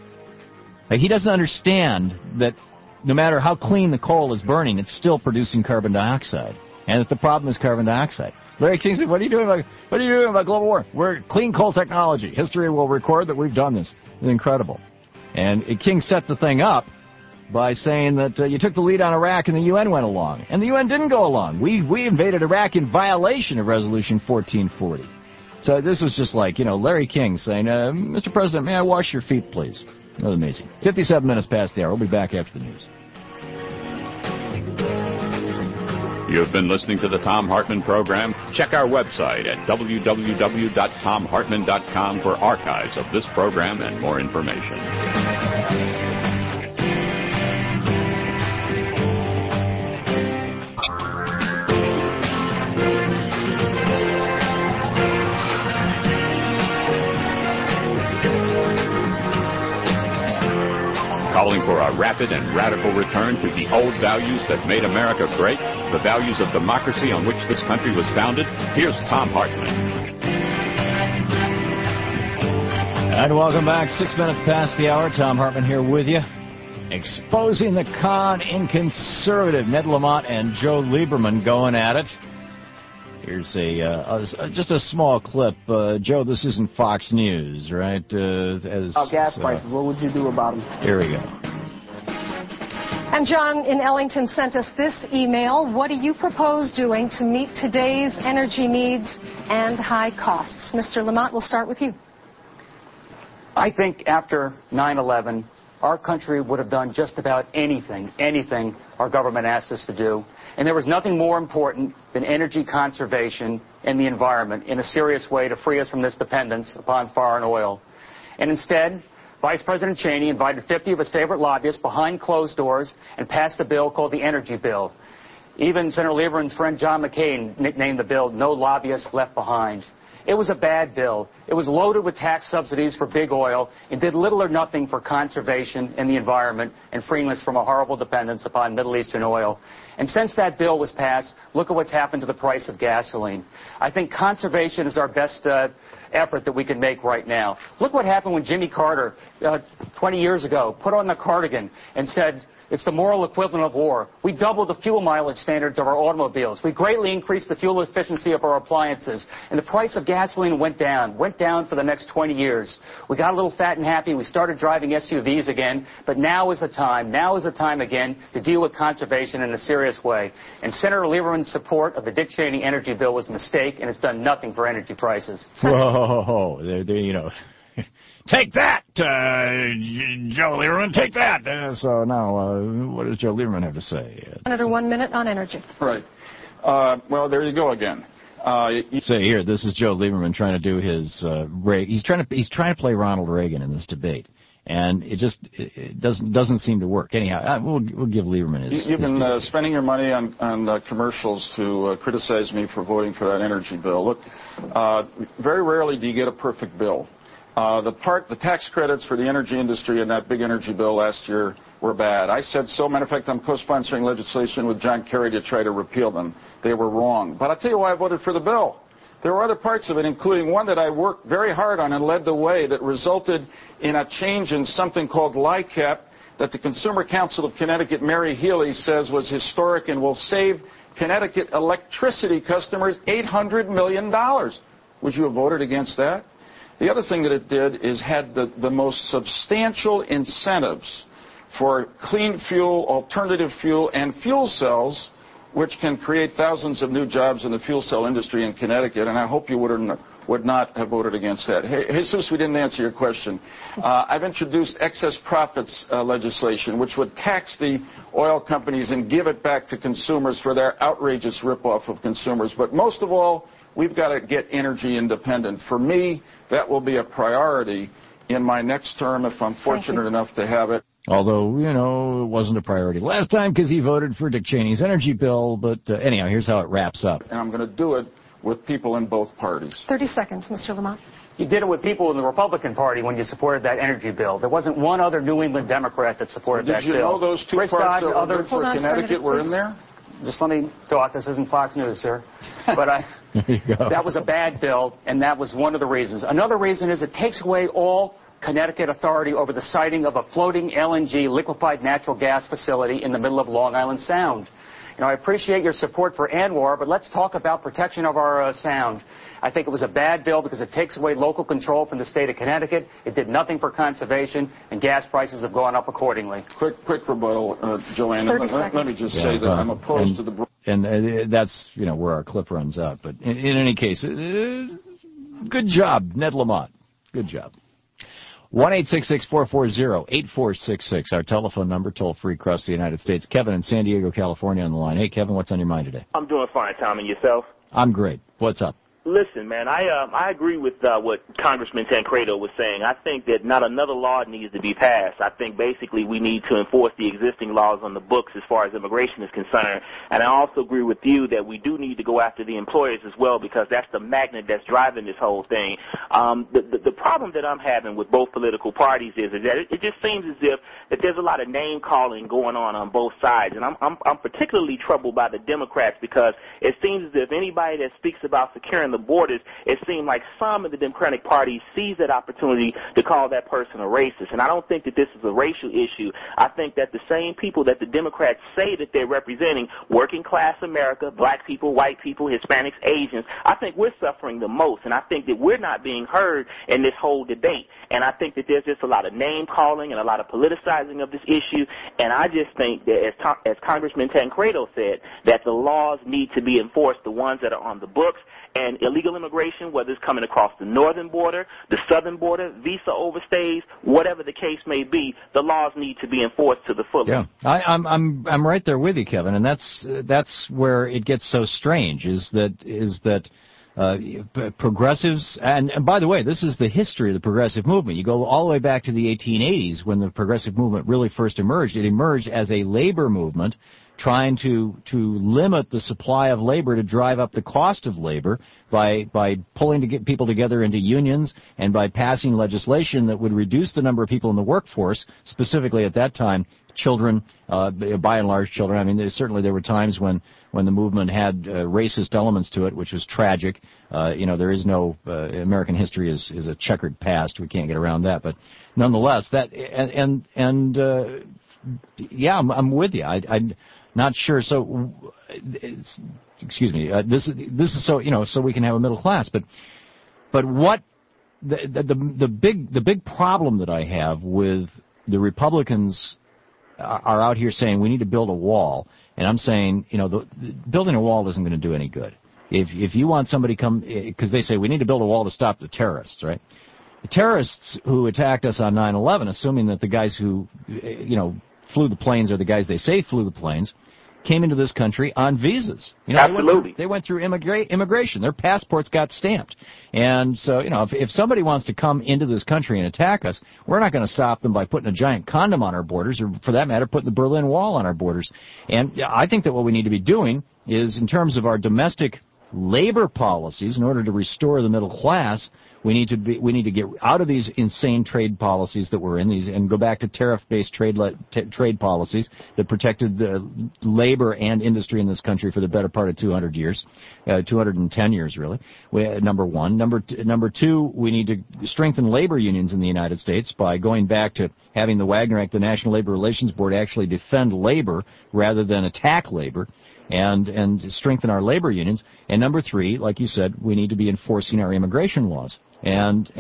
He doesn't understand that no matter how clean the coal is burning, it's still producing carbon dioxide, and that the problem is carbon dioxide. Larry King said, what are you doing about global warming? We're clean coal technology. History will record that we've done this. It's incredible. And King set the thing up by saying that you took the lead on Iraq and the UN went along. And the UN didn't go along. We invaded Iraq in violation of Resolution 1440. So this was just like, Larry King saying, Mr. President, may I wash your feet, please? That was amazing. 57 minutes past the hour. We'll be back after the news. You've been listening to the Thom Hartmann Program. Check our website at www.thomhartmann.com for archives of this program and more information. Calling for a rapid and radical return to the old values that made America great, the values of democracy on which this country was founded. Here's Thom Hartmann. And welcome back. 6 minutes past the hour. Thom Hartmann here with you. Exposing the con in conservative. Ned Lamont and Joe Lieberman going at it. Here's just a small clip. Joe, this isn't Fox News, right? Gas prices, what would you do about them? Here we go. And John in Ellington sent us this email. What do you propose doing to meet today's energy needs and high costs? Mr. Lamont, we'll start with you. I think after 9/11, our country would have done just about anything our government asked us to do. And there was nothing more important than energy conservation and the environment in a serious way to free us from this dependence upon foreign oil. And instead, Vice President Cheney invited 50 of his favorite lobbyists behind closed doors and passed a bill called the Energy Bill. Even Senator Lieberman's friend John McCain nicknamed the bill No Lobbyists Left Behind. It was a bad bill. It was loaded with tax subsidies for big oil and did little or nothing for conservation and the environment and freeing us from a horrible dependence upon Middle Eastern oil. And since that bill was passed, look at what's happened to the price of gasoline. I think conservation is our best effort that we can make right now. Look what happened when Jimmy Carter, 20 years ago, put on the cardigan and said, it's the moral equivalent of war. We doubled the fuel mileage standards of our automobiles. We greatly increased the fuel efficiency of our appliances. And the price of gasoline went down for the next 20 years. We got a little fat and happy. We started driving SUVs again. But now is the time again to deal with conservation in a serious way. And Senator Lieberman's support of the Dick Cheney energy bill was a mistake, and it's done nothing for energy prices. Whoa, you know. Take that, Joe Lieberman, take that. So now, what does Joe Lieberman have to say? Senator, 1 minute on energy. Right. Well, there you go again. Say here, this is Joe Lieberman trying to do his he's trying to play Ronald Reagan in this debate, and it doesn't seem to work. Anyhow, we'll give Lieberman his. You've been spending your money on commercials to criticize me for voting for that energy bill. Look, very rarely do you get a perfect bill. The tax credits for the energy industry in that big energy bill last year were bad. I said so. Matter of fact, I'm co-sponsoring legislation with John Kerry to try to repeal them. They were wrong. But I'll tell you why I voted for the bill. There were other parts of it, including one that I worked very hard on and led the way that resulted in a change in something called LICAP that the Consumer Council of Connecticut, Mary Healy, says was historic and will save Connecticut electricity customers $800 million. Would you have voted against that? The other thing that it did is had the most substantial incentives for clean fuel, alternative fuel, and fuel cells, which can create thousands of new jobs in the fuel cell industry in Connecticut, and I hope you would not have voted against that. Hey, Jesus, we didn't answer your question. I've introduced excess profits legislation, which would tax the oil companies and give it back to consumers for their outrageous ripoff of consumers. But most of all, we've got to get energy independent. For me, that will be a priority in my next term if I'm fortunate enough to have it. Although, it wasn't a priority last time because he voted for Dick Cheney's energy bill. But anyhow, here's how it wraps up. And I'm going to do it with people in both parties. 30 seconds, Mr. Lamont. You did it with people in the Republican Party when you supported that energy bill. There wasn't one other New England Democrat that supported that bill. Did you know those two parts that were good for Connecticut were in there? Just let me talk. This isn't Fox News, sir. But that was a bad bill, and that was one of the reasons. Another reason is it takes away all Connecticut authority over the siting of a floating LNG liquefied natural gas facility in the middle of Long Island Sound. I appreciate your support for ANWR, but let's talk about protection of our sound. I think it was a bad bill because it takes away local control from the state of Connecticut. It did nothing for conservation, and gas prices have gone up accordingly. Quick rebuttal, Joanne. Let me just say that I'm opposed to the... And that's, where our clip runs out. But in any case, good job, Ned Lamont. Good job. 1-866-440-8466, our telephone number, toll-free across the United States. Kevin in San Diego, California on the line. Hey, Kevin, what's on your mind today? I'm doing fine, Tom, and yourself? I'm great. What's up? Listen, man, I agree with what Congressman Tancredo was saying. I think that not another law needs to be passed. I think basically we need to enforce the existing laws on the books as far as immigration is concerned. And I also agree with you that we do need to go after the employers as well, because that's the magnet that's driving this whole thing. The problem that I'm having with both political parties is that it just seems as if that there's a lot of name calling going on both sides. And I'm particularly troubled by the Democrats, because it seems as if anybody that speaks about securing the borders, it seems like some of the Democratic Party sees that opportunity to call that person a racist. And I don't think that this is a racial issue. I think that the same people that the Democrats say that they're representing, working class America, black people, white people, Hispanics, Asians, I think we're suffering the most. And I think that we're not being heard in this whole debate. And I think that there's just a lot of name calling and a lot of politicizing of this issue. And I just think that, as Congressman Tancredo said, that the laws need to be enforced, the ones that are on the books. And illegal immigration, whether it's coming across the northern border, the southern border, visa overstays, whatever the case may be, the laws need to be enforced to the fullest. Yeah, I'm right there with you, Kevin, and that's where it gets so strange. Is that progressives, and by the way, this is the history of the progressive movement. You go all the way back to the 1880s when the progressive movement really first emerged. It emerged as a labor movement, trying to limit the supply of labor to drive up the cost of labor by pulling people together into unions and by passing legislation that would reduce the number of people in the workforce, specifically at that time children, by and large children. I mean, certainly there were times when the movement had racist elements to it, which was tragic. There is no American history is a checkered past. We can't get around that, but nonetheless, that yeah, I'm with you. I'm not sure. So, excuse me. This is so so we can have a middle class. But what the big problem that I have with the Republicans are out here saying we need to build a wall, and I'm saying building a wall isn't going to do any good. If you want somebody come, because they say we need to build a wall to stop the terrorists, right? The terrorists who attacked us on 9/11, assuming that the guys who flew the planes, or the guys they say flew the planes, came into this country on visas. Absolutely. They went through immigration. Their passports got stamped. And so, if somebody wants to come into this country and attack us, we're not going to stop them by putting a giant condom on our borders, or for that matter, putting the Berlin Wall on our borders. And I think that what we need to be doing is, in terms of our domestic labor policies, in order to restore the middle class, we need to get out of these insane trade policies that we're in, and go back to tariff-based trade policies that protected the labor and industry in this country for the better part of 200 years, 210 years really. Number one. Number two, we need to strengthen labor unions in the United States by going back to having the Wagner Act, the National Labor Relations Board, actually defend labor rather than attack labor. And strengthen our labor unions. And number three, like you said, we need to be enforcing our immigration laws. And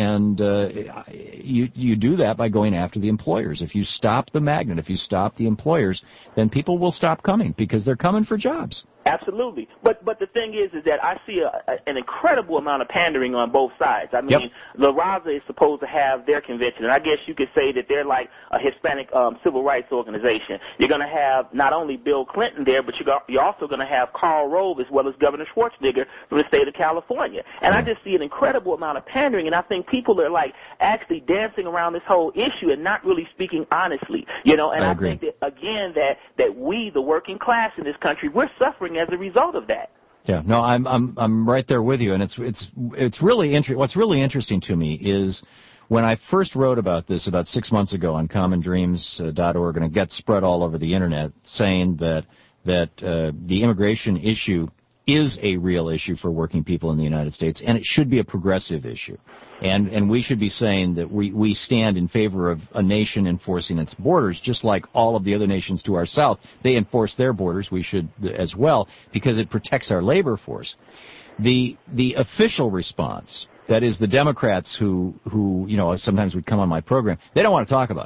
you do that by going after the employers. If you stop the magnet, if you stop the employers, then people will stop coming, because they're coming for jobs. Absolutely. But the thing is that I see an incredible amount of pandering on both sides. I mean, La Raza is supposed to have their convention, and I guess you could say that they're like a Hispanic civil rights organization. You're going to have not only Bill Clinton there, but you're also going to have Karl Rove as well as Governor Schwarzenegger from the state of California. And I just see an incredible amount of pandering, and I think people are like actually dancing around this whole issue and not really speaking honestly. And I think that, again, that we, the working class in this country, we're suffering as a result of that. Yeah, no, I'm right there with you, and it's really interesting. What's really interesting to me is when I first wrote about this about 6 months ago on commondreams.org, and it got spread all over the internet, saying that the immigration issue is a real issue for working people in the United States, and it should be a progressive issue. And we should be saying that we stand in favor of a nation enforcing its borders, just like all of the other nations to our south. They enforce their borders. We should as well, because it protects our labor force. The official response, that is the Democrats who sometimes would come on my program, they don't want to talk about it.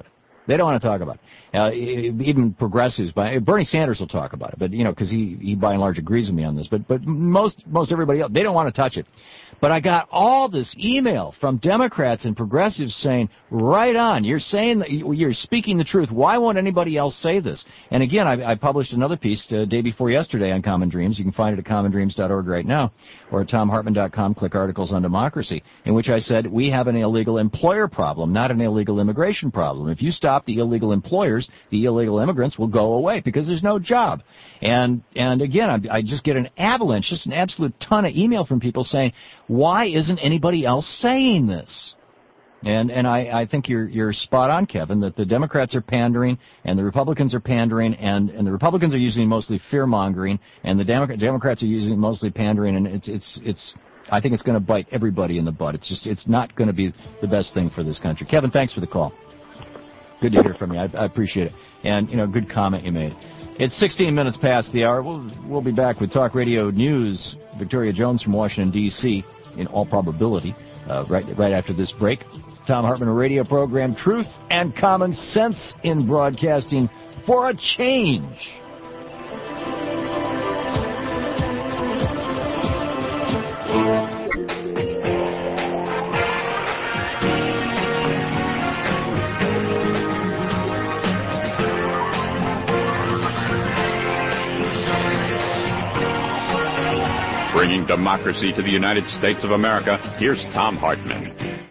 They don't want to talk about it. Even progressives, Bernie Sanders will talk about it, but because he by and large agrees with me on this. But most everybody else, they don't want to touch it. But I got all this email from Democrats and progressives saying, right on, you're saying that you're speaking the truth. Why won't anybody else say this? And again, I published another piece day before yesterday on Common Dreams. You can find it at commondreams.org right now, or at tomhartman.com, click articles on democracy, in which I said we have an illegal employer problem, not an illegal immigration problem. If you stop the illegal employers, the illegal immigrants will go away because there's no job. And again, I just get an avalanche, just an absolute ton of email from people saying, why isn't anybody else saying this? And I think you're spot on, Kevin, that the Democrats are pandering and the Republicans are pandering, and the Republicans are using mostly fear-mongering, and the Democrats are using mostly pandering, and it's I think it's going to bite everybody in the butt. It's not going to be the best thing for this country. Kevin, thanks for the call. Good to hear from you. I appreciate it. And, good comment you made. It's 16 minutes past the hour. We'll be back with Talk Radio News. Victoria Jones from Washington, D.C., in all probability, right after this break. It's the Thom Hartmann radio program, Truth and Common Sense in Broadcasting for a Change. Bringing democracy to the United States of America, here's Thom Hartmann.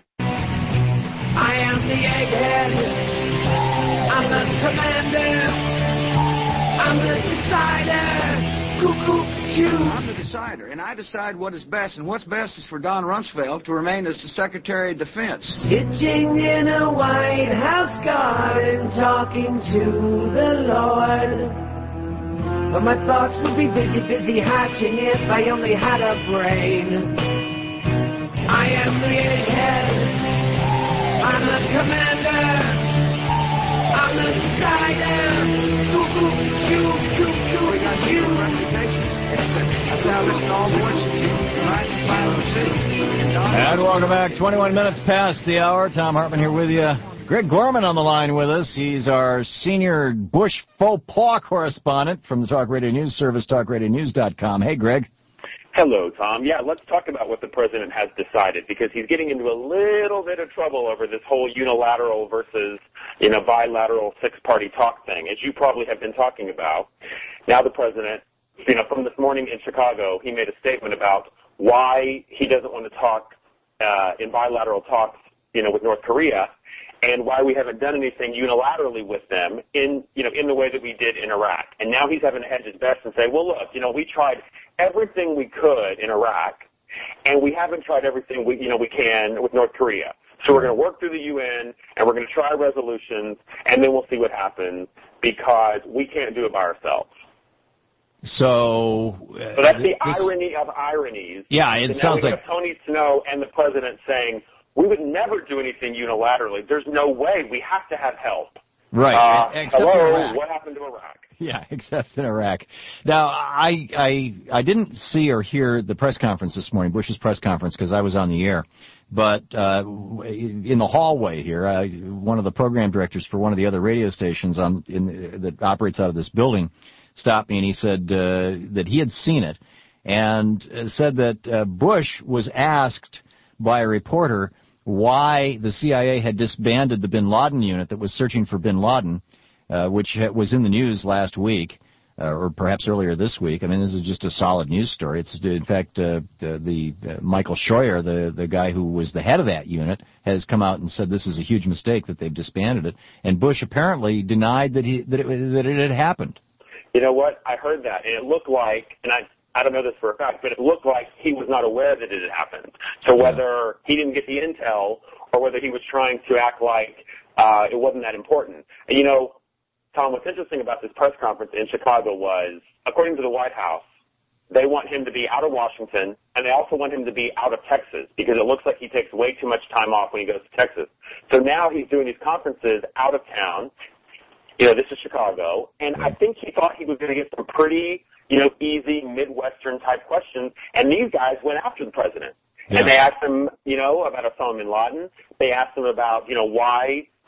I am the egghead. I'm the commander. I'm the decider. Cuckoo-choo. I'm the decider, and I decide what is best, and what's best is for Don Rumsfeld to remain as the Secretary of Defense. Sitting in a White House garden, talking to the Lord. But my thoughts would be busy hatching if I only had a brain. I am the egghead. I'm the commander. I'm the decider. Cuckoo-choo. We got human reputations. That's how I listen to all voices. Rise and file the city. And welcome back. 21 minutes past the hour. Thom Hartmann here with you. Greg Gorman on the line with us. He's our senior Bush faux pas correspondent from the Talk Radio News Service, talkradionews.com. Hey, Greg. Hello, Tom. Yeah, let's talk about what the president has decided, because he's getting into a little bit of trouble over this whole unilateral versus, bilateral six-party talk thing, as you probably have been talking about. Now the president, from this morning in Chicago, he made a statement about why he doesn't want to talk in bilateral talks, with North Korea, and why we haven't done anything unilaterally with them in the way that we did in Iraq. And now he's having to hedge his bets and say, well, look, we tried everything we could in Iraq, and we haven't tried everything we can with North Korea. So we're going to work through the UN, and we're going to try resolutions, and then we'll see what happens, because we can't do it by ourselves. So that's the irony of ironies. Yeah, it sounds like Tony Snow and the president saying, we would never do anything unilaterally. There's no way. We have to have help. Right. Except hello, in Iraq. What happened to Iraq? Yeah, except in Iraq. Now, I didn't see or hear the press conference this morning, Bush's press conference, because I was on the air. But in the hallway here, one of the program directors for one of the other radio stations that operates out of this building stopped me, and he said that he had seen it, and said that Bush was asked by a reporter why the CIA had disbanded the bin Laden unit that was searching for bin Laden, which was in the news last week, or perhaps earlier this week. I mean, this is just a solid news story. It's, in fact, Michael Scheuer, the guy who was the head of that unit, has come out and said this is a huge mistake that they've disbanded it. And Bush apparently denied that it had happened. You know what? I heard that, and it looked like, and I don't know this for a fact, but it looked like he was not aware that it had happened. So whether he didn't get the intel or whether he was trying to act like it wasn't that important. And, Tom, what's interesting about this press conference in Chicago was, according to the White House, they want him to be out of Washington, and they also want him to be out of Texas, because it looks like he takes way too much time off when he goes to Texas. So now he's doing these conferences out of town. This is Chicago, and I think he thought he was going to get some pretty easy Midwestern-type questions, and these guys went after the president. Yeah. And they asked him, about Osama bin Laden. They asked him about, why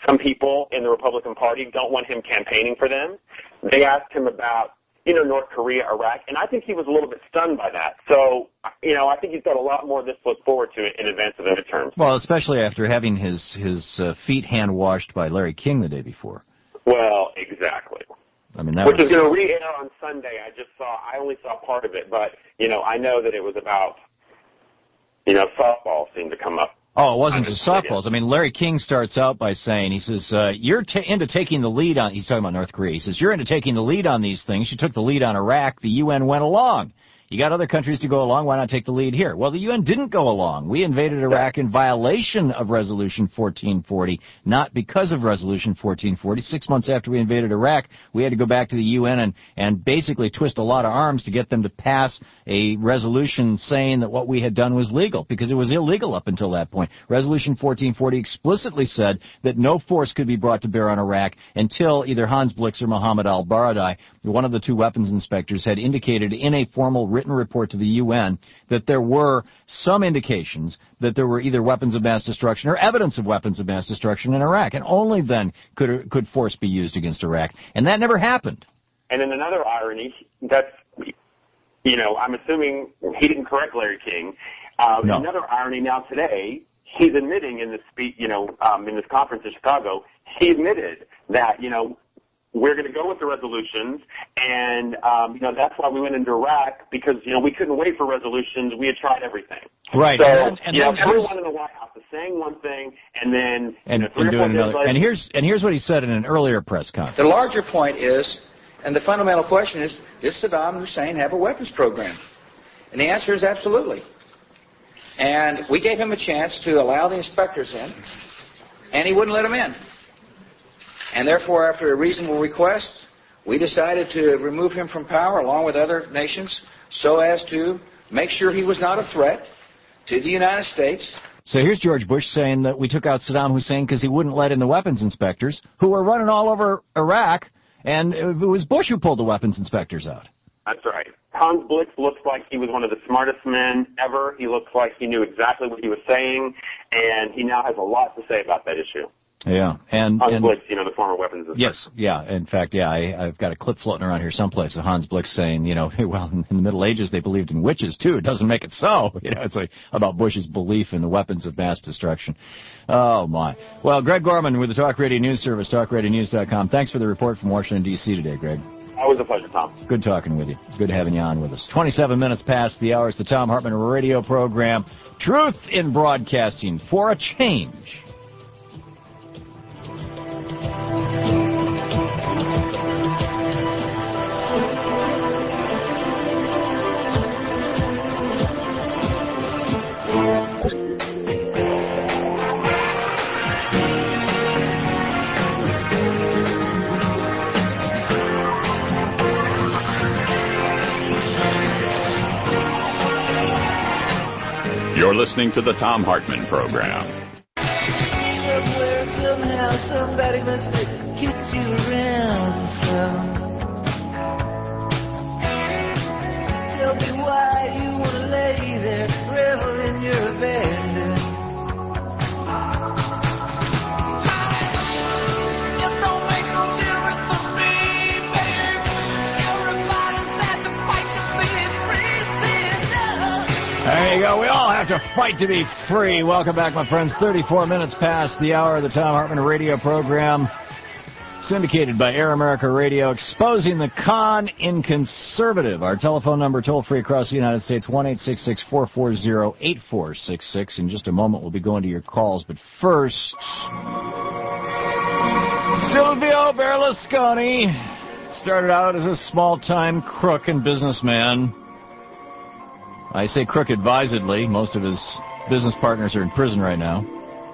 some people in the Republican Party don't want him campaigning for them. They asked him about, North Korea, Iraq, and I think he was a little bit stunned by that. So, I think he's got a lot more of this to look forward to in advance of the midterms. Well, especially after having his feet hand-washed by Larry King the day before. Well, exactly. I mean, which is going to re-air on Sunday. I only saw part of it, but, I know that it was about, softball seemed to come up. Oh, it wasn't just softballs. I mean, Larry King starts out by saying, he says, you're into taking the lead on, he's talking about North Korea. He says, you're into taking the lead on these things. You took the lead on Iraq. The UN went along. You got other countries to go along. Why not take the lead here? Well, the UN didn't go along. We invaded Iraq in violation of Resolution 1440, not because of Resolution 1440. 6 months after we invaded Iraq, we had to go back to the UN and basically twist a lot of arms to get them to pass a resolution saying that what we had done was legal, because it was illegal up until that point. Resolution 1440 explicitly said that no force could be brought to bear on Iraq until either Hans Blix or Mohammed al-Baradei, one of the two weapons inspectors, had indicated in a formal written report to the UN that there were some indications that there were either weapons of mass destruction or evidence of weapons of mass destruction in Iraq, and only then could force be used against Iraq. And that never happened. And then another irony, that's, I'm assuming he didn't correct Larry King. No. Another irony now today, he's admitting in this speech, in this conference in Chicago, he admitted that, we're going to go with the resolutions, and, that's why we went into Iraq, because, we couldn't wait for resolutions. We had tried everything. Right. So, and everyone in the White House is saying one thing, and then, doing another. And here's what he said in an earlier press conference. The larger point is, and the fundamental question is, does Saddam Hussein have a weapons program? And the answer is absolutely. And we gave him a chance to allow the inspectors in, and he wouldn't let them in. And therefore, after a reasonable request, we decided to remove him from power along with other nations so as to make sure he was not a threat to the United States. So here's George Bush saying that we took out Saddam Hussein because he wouldn't let in the weapons inspectors who were running all over Iraq, and it was Bush who pulled the weapons inspectors out. That's right. Hans Blix looks like he was one of the smartest men ever. He looks like he knew exactly what he was saying, and he now has a lot to say about that issue. Yeah, and Hans Blix, the former weapons inspector. Yes, yeah. In fact, yeah, I've got a clip floating around here someplace of Hans Blix saying, well, in the Middle Ages they believed in witches too. It doesn't make it so. It's like about Bush's belief in the weapons of mass destruction. Oh my. Well, Greg Gorman with the Talk Radio News Service, TalkRadioNews.com. Thanks for the report from Washington D.C. today, Greg. Always a pleasure, Tom. Good talking with you. Good having you on with us. 27 minutes past the hour is the Thom Hartmann radio program. Truth in broadcasting for a change. You're listening to the Thom Hartmann Program. Somewhere, somehow, somebody must have kicked you around some. Tell me why you want to lay there, revel in your abandon. There you go. We all have to fight to be free. Welcome back, my friends. 34 minutes past the hour of the Thom Hartmann radio program, syndicated by Air America Radio, exposing the con in conservative. Our telephone number, toll-free across the United States, 1-866-440-8466. In just a moment, we'll be going to your calls. But first, Silvio Berlusconi started out as a small-time crook and businessman. I say crook advisedly. Most of his business partners are in prison right now.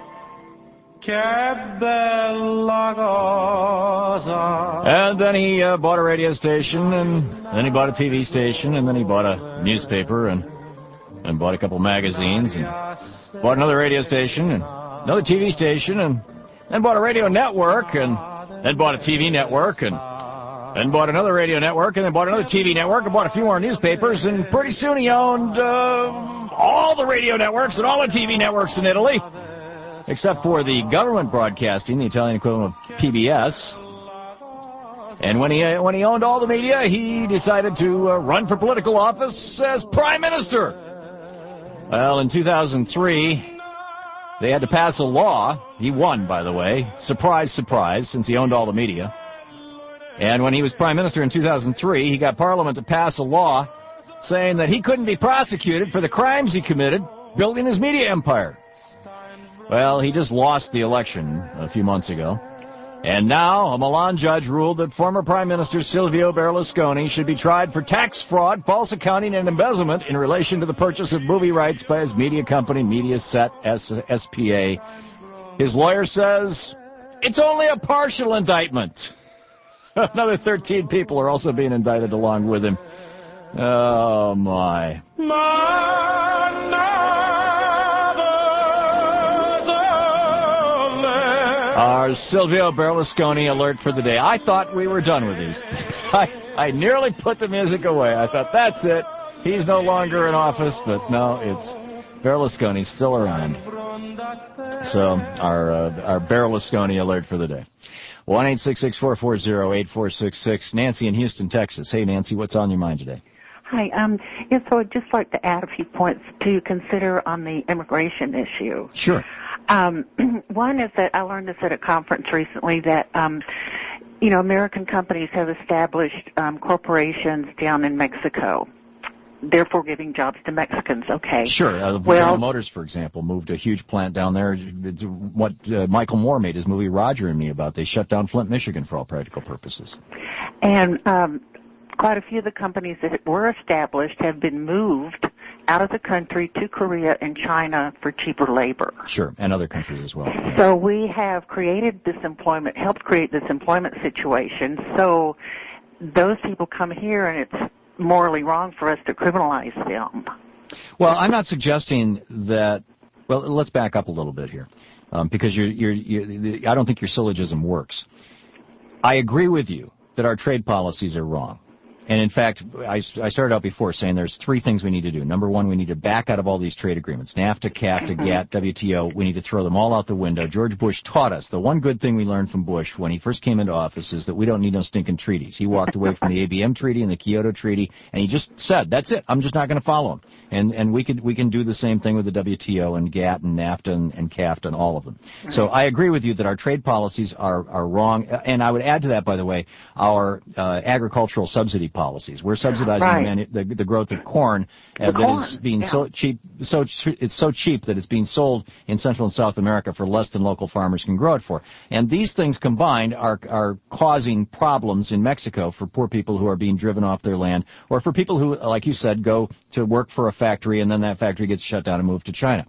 And then he bought a radio station, and then he bought a TV station, and then he bought a newspaper, and bought a couple magazines, and bought another radio station, and another TV station, and then bought a radio network, and then bought a TV network, and then bought another radio network, and then bought another TV network, and bought a few more newspapers, and pretty soon he owned all the radio networks and all the TV networks in Italy. except for the government broadcasting, the Italian equivalent of PBS. And when he owned all the media, he decided to run for political office as prime minister. Well, in 2003, they had to pass a law. He won, by the way. Surprise, surprise, since he owned all the media. And when he was prime minister in 2003, he got Parliament to pass a law saying that he couldn't be prosecuted for the crimes he committed building his media empire. Well, he just lost the election a few months ago. And now a Milan judge ruled that former Prime Minister Silvio Berlusconi should be tried for tax fraud, false accounting, and embezzlement in relation to the purchase of movie rights by his media company, Mediaset SPA. His lawyer says it's only a partial indictment. Another 13 people are also being indicted along with him. Oh, my. Our Silvio Berlusconi alert for the day. I thought we were done with these things. I nearly put the music away. I thought, that's it. He's no longer in office, but no, it's Berlusconi still around. So our Berlusconi alert for the day. 1-866-440-8466. Nancy in Houston, Texas. Hey, Nancy, what's on your mind today? Hi. Yeah, so I'd just like to add a few points to consider on the immigration issue. Sure. One is that I learned this at a conference recently that, American companies have established corporations down in Mexico, therefore giving jobs to Mexicans. Okay. Sure. General Motors, for example, moved a huge plant down there. It's what Michael Moore made his movie Roger and Me about. They shut down Flint, Michigan for all practical purposes. And quite a few of the companies that were established have been moved out of the country to Korea and China for cheaper labor. Sure, and other countries as well. So we have created this employment, helped create this employment situation, so those people come here and it's morally wrong for us to criminalize them. Well, I'm not suggesting that, well, let's back up a little bit here, because I don't think your syllogism works. I agree with you that our trade policies are wrong. And in fact, I started out before saying there's three things we need to do. Number one, we need to back out of all these trade agreements. NAFTA, CAFTA, GATT, WTO, we need to throw them all out the window. George Bush taught us, the one good thing we learned from Bush when he first came into office is that we don't need no stinking treaties. He walked away from the ABM Treaty and the Kyoto Treaty, and he just said, that's it, I'm just not going to follow them. And we can do the same thing with the WTO and GATT and NAFTA and CAFTA and all of them. So I agree with you that our trade policies are wrong. And I would add to that, by the way, our agricultural subsidy policies. We're subsidizing the growth of corn that is being so cheap. It's so cheap that it's being sold in Central and South America for less than local farmers can grow it for. And these things combined are causing problems in Mexico for poor people who are being driven off their land, or for people who, like you said, go to work for a factory and then that factory gets shut down and moved to China.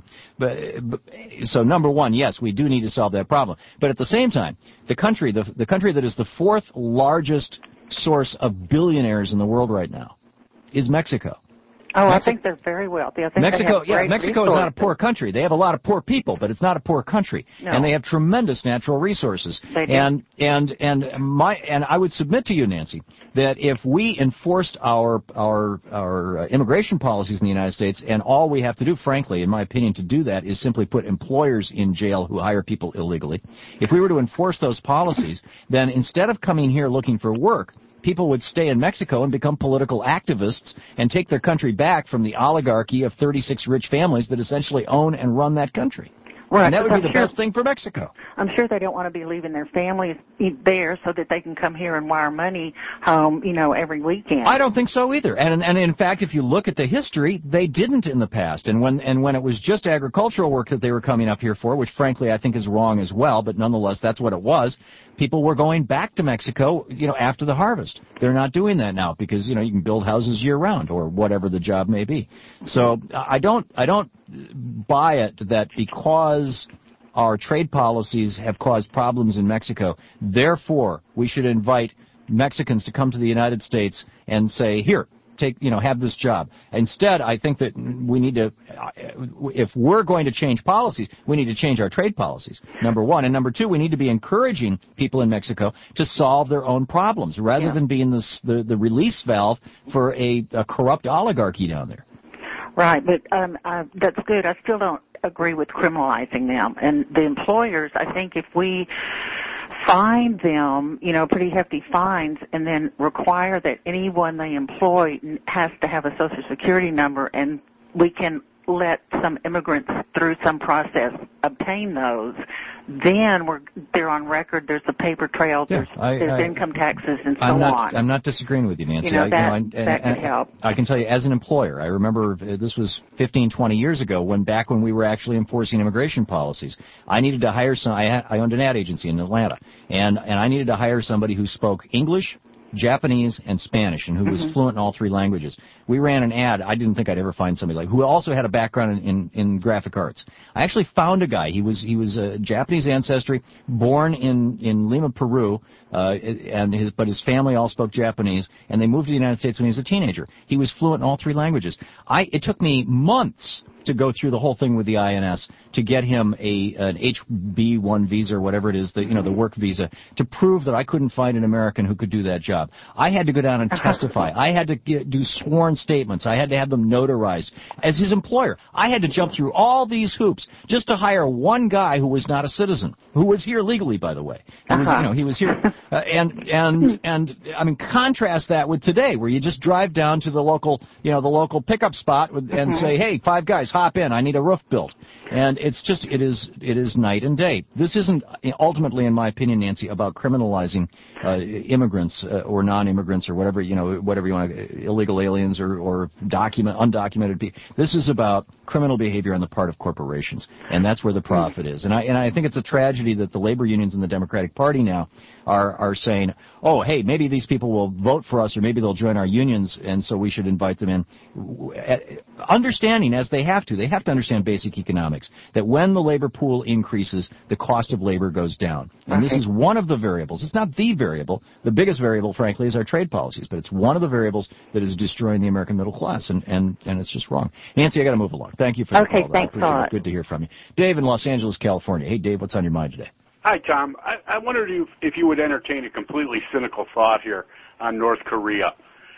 So number one, yes, we do need to solve that problem. But at the same time, the country that is the fourth largest source of billionaires in the world right now is Mexico. Oh, I think they're very wealthy. I think Mexico is not a poor country. They have a lot of poor people, but it's not a poor country. No. And they have tremendous natural resources. They do. And I would submit to you, Nancy, that if we enforced our immigration policies in the United States, and all we have to do, frankly, in my opinion, to do that is simply put employers in jail who hire people illegally. If we were to enforce those policies, then instead of coming here looking for work, people would stay in Mexico and become political activists and take their country back from the oligarchy of 36 rich families that essentially own and run that country. Right. And that would be the best thing for Mexico. I'm sure they don't want to be leaving their families there so that they can come here and wire money home, every weekend. I don't think so either. And in fact, if you look at the history, they didn't in the past. And when it was just agricultural work that they were coming up here for, which frankly I think is wrong as well, but nonetheless that's what it was, people were going back to Mexico, after the harvest. They're not doing that now because, you can build houses year round or whatever the job may be. So I don't buy it that because our trade policies have caused problems in Mexico, therefore we should invite Mexicans to come to the United States and say, here, have this job. Instead, I think that we need to, if we're going to change policies, we need to change our trade policies, number one. And number two, we need to be encouraging people in Mexico to solve their own problems rather than being the release valve for a corrupt oligarchy down there. Right, but that's good. I still don't. agree with criminalizing them. And the employers, I think if we fine them, pretty hefty fines, and then require that anyone they employ has to have a Social Security number, and we can let some immigrants through some process obtain those, then they're on record. There's a paper trail. There's income taxes and so on. I'm not disagreeing with you, Nancy. That could help. I can tell you, as an employer, I remember this was 15, 20 years ago, back when we were actually enforcing immigration policies. I needed to hire I owned an ad agency in Atlanta, and I needed to hire somebody who spoke English, Japanese, and Spanish, and who was fluent in all three languages. We ran an ad. I didn't think I'd ever find somebody who also had a background in graphic arts. I actually found a guy. He was Japanese ancestry, born in Lima, Peru, but his family all spoke Japanese, and they moved to the United States when he was a teenager. He was fluent in all three languages. It took me months to go through the whole thing with the INS to get him an HB1 visa or whatever it is, the work visa, to prove that I couldn't find an American who could do that job. I had to go down and testify. I had to do sworn statements. I had to have them notarized. As his employer, I had to jump through all these hoops just to hire one guy who was not a citizen, who was here legally, by the way. He was here. And I mean, contrast that with today, where you just drive down to the local pickup spot and say, hey, 5 guys, hop in. I need a roof built. And it is night and day. This isn't ultimately, in my opinion, Nancy, about criminalizing immigrants or non-immigrants or whatever you want, illegal aliens or undocumented people. This is about criminal behavior on the part of corporations, and that's where the profit is. And I think it's a tragedy that the labor unions in the Democratic Party now are saying, oh, hey, maybe these people will vote for us, or maybe they'll join our unions, and so we should invite them in. Understanding, as they have to understand basic economics, that when the labor pool increases, the cost of labor goes down. And this is one of the variables. It's not the variable. The biggest variable, frankly, is our trade policies, but it's one of the variables that is destroying the American middle class, and it's just wrong. Nancy, I got to move along. Thank you for the call. Thanks a lot. Good to hear from you. Dave in Los Angeles, California. Hey, Dave, what's on your mind today? Hi, Tom. I wondered if you would entertain a completely cynical thought here on North Korea.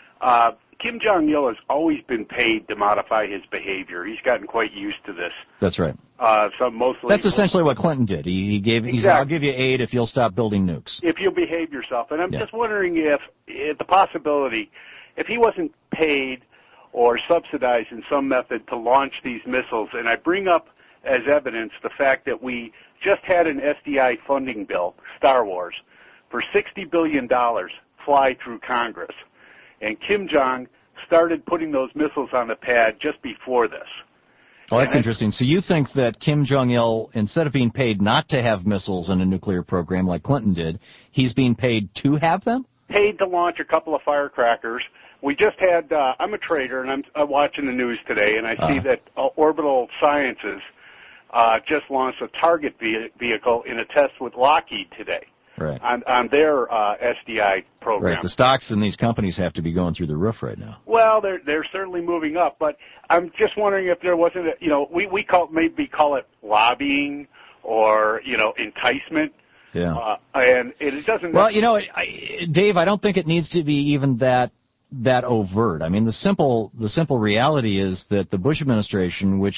Kim Jong-il has always been paid to modify his behavior. He's gotten quite used to this. That's right. That's essentially what Clinton did. He said, I'll give you aid if you'll stop building nukes. If you'll behave yourself. And I'm just wondering if the possibility, if he wasn't paid or subsidized in some method to launch these missiles, and I bring up as evidence the fact that we just had an SDI funding bill, Star Wars, for $60 billion fly through Congress. And Kim Jong started putting those missiles on the pad just before this. Oh, that's interesting. So you think that Kim Jong-il, instead of being paid not to have missiles in a nuclear program like Clinton did, he's being paid to have them? Paid to launch a couple of firecrackers. We just had, I'm a trader, and I'm watching the news today, and I see that Orbital Sciences just launched a target vehicle in a test with Lockheed today. Right. On their SDI program. Right. The stocks in these companies have to be going through the roof right now. Well, they're certainly moving up, but I'm just wondering if there wasn't we call it lobbying or enticement. Yeah. And it doesn't. Well, Dave, I don't think it needs to be even that overt. I mean, the simple reality is that the Bush administration, which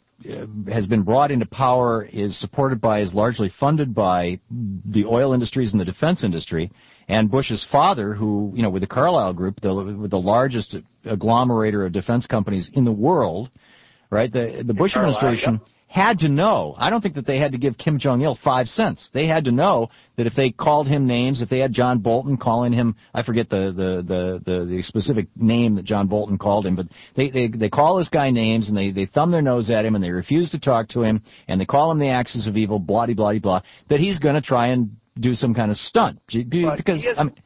has been brought into power, is largely funded by the oil industries and the defense industry, and Bush's father, who, with the Carlyle Group, the largest agglomerator of defense companies in the world, right? The Bush administration had to know. I don't think that they had to give Kim Jong-il 5 cents. They had to know that if they called him names, if they had John Bolton calling him, I forget the specific name that John Bolton called him, but they call this guy names and they thumb their nose at him and they refuse to talk to him and they call him the axis of evil, blah blah blah, that he's going to try and do some kind of stunt because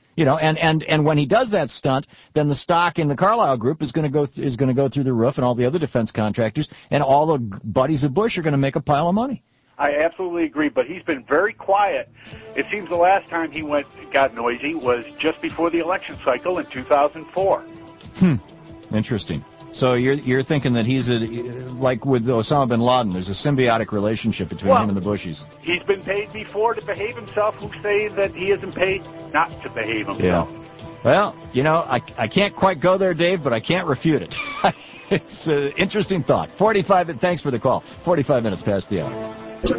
and when he does that stunt, then the stock in the Carlyle Group is going to go through the roof, and all the other defense contractors and all the buddies of Bush are going to make a pile of money. I absolutely agree, but he's been very quiet. It seems the last time he got noisy was just before the election cycle in 2004. Interesting. So you're thinking that he's like with Osama bin Laden, there's a symbiotic relationship between him and the Bushies. He's been paid before to behave himself. Who say that he isn't paid not to behave himself? Yeah. Well, I can't quite go there, Dave, but I can't refute it. It's an interesting thought. Thanks for the call. 45 minutes past the hour.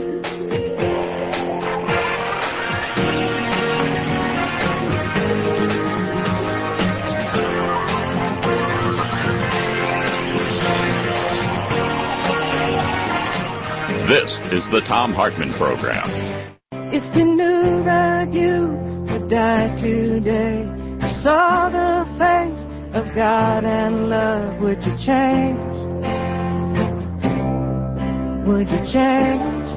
This is the Thom Hartmann Program. If you knew that you would die today, you saw the face of God and love, would you change? Would you change?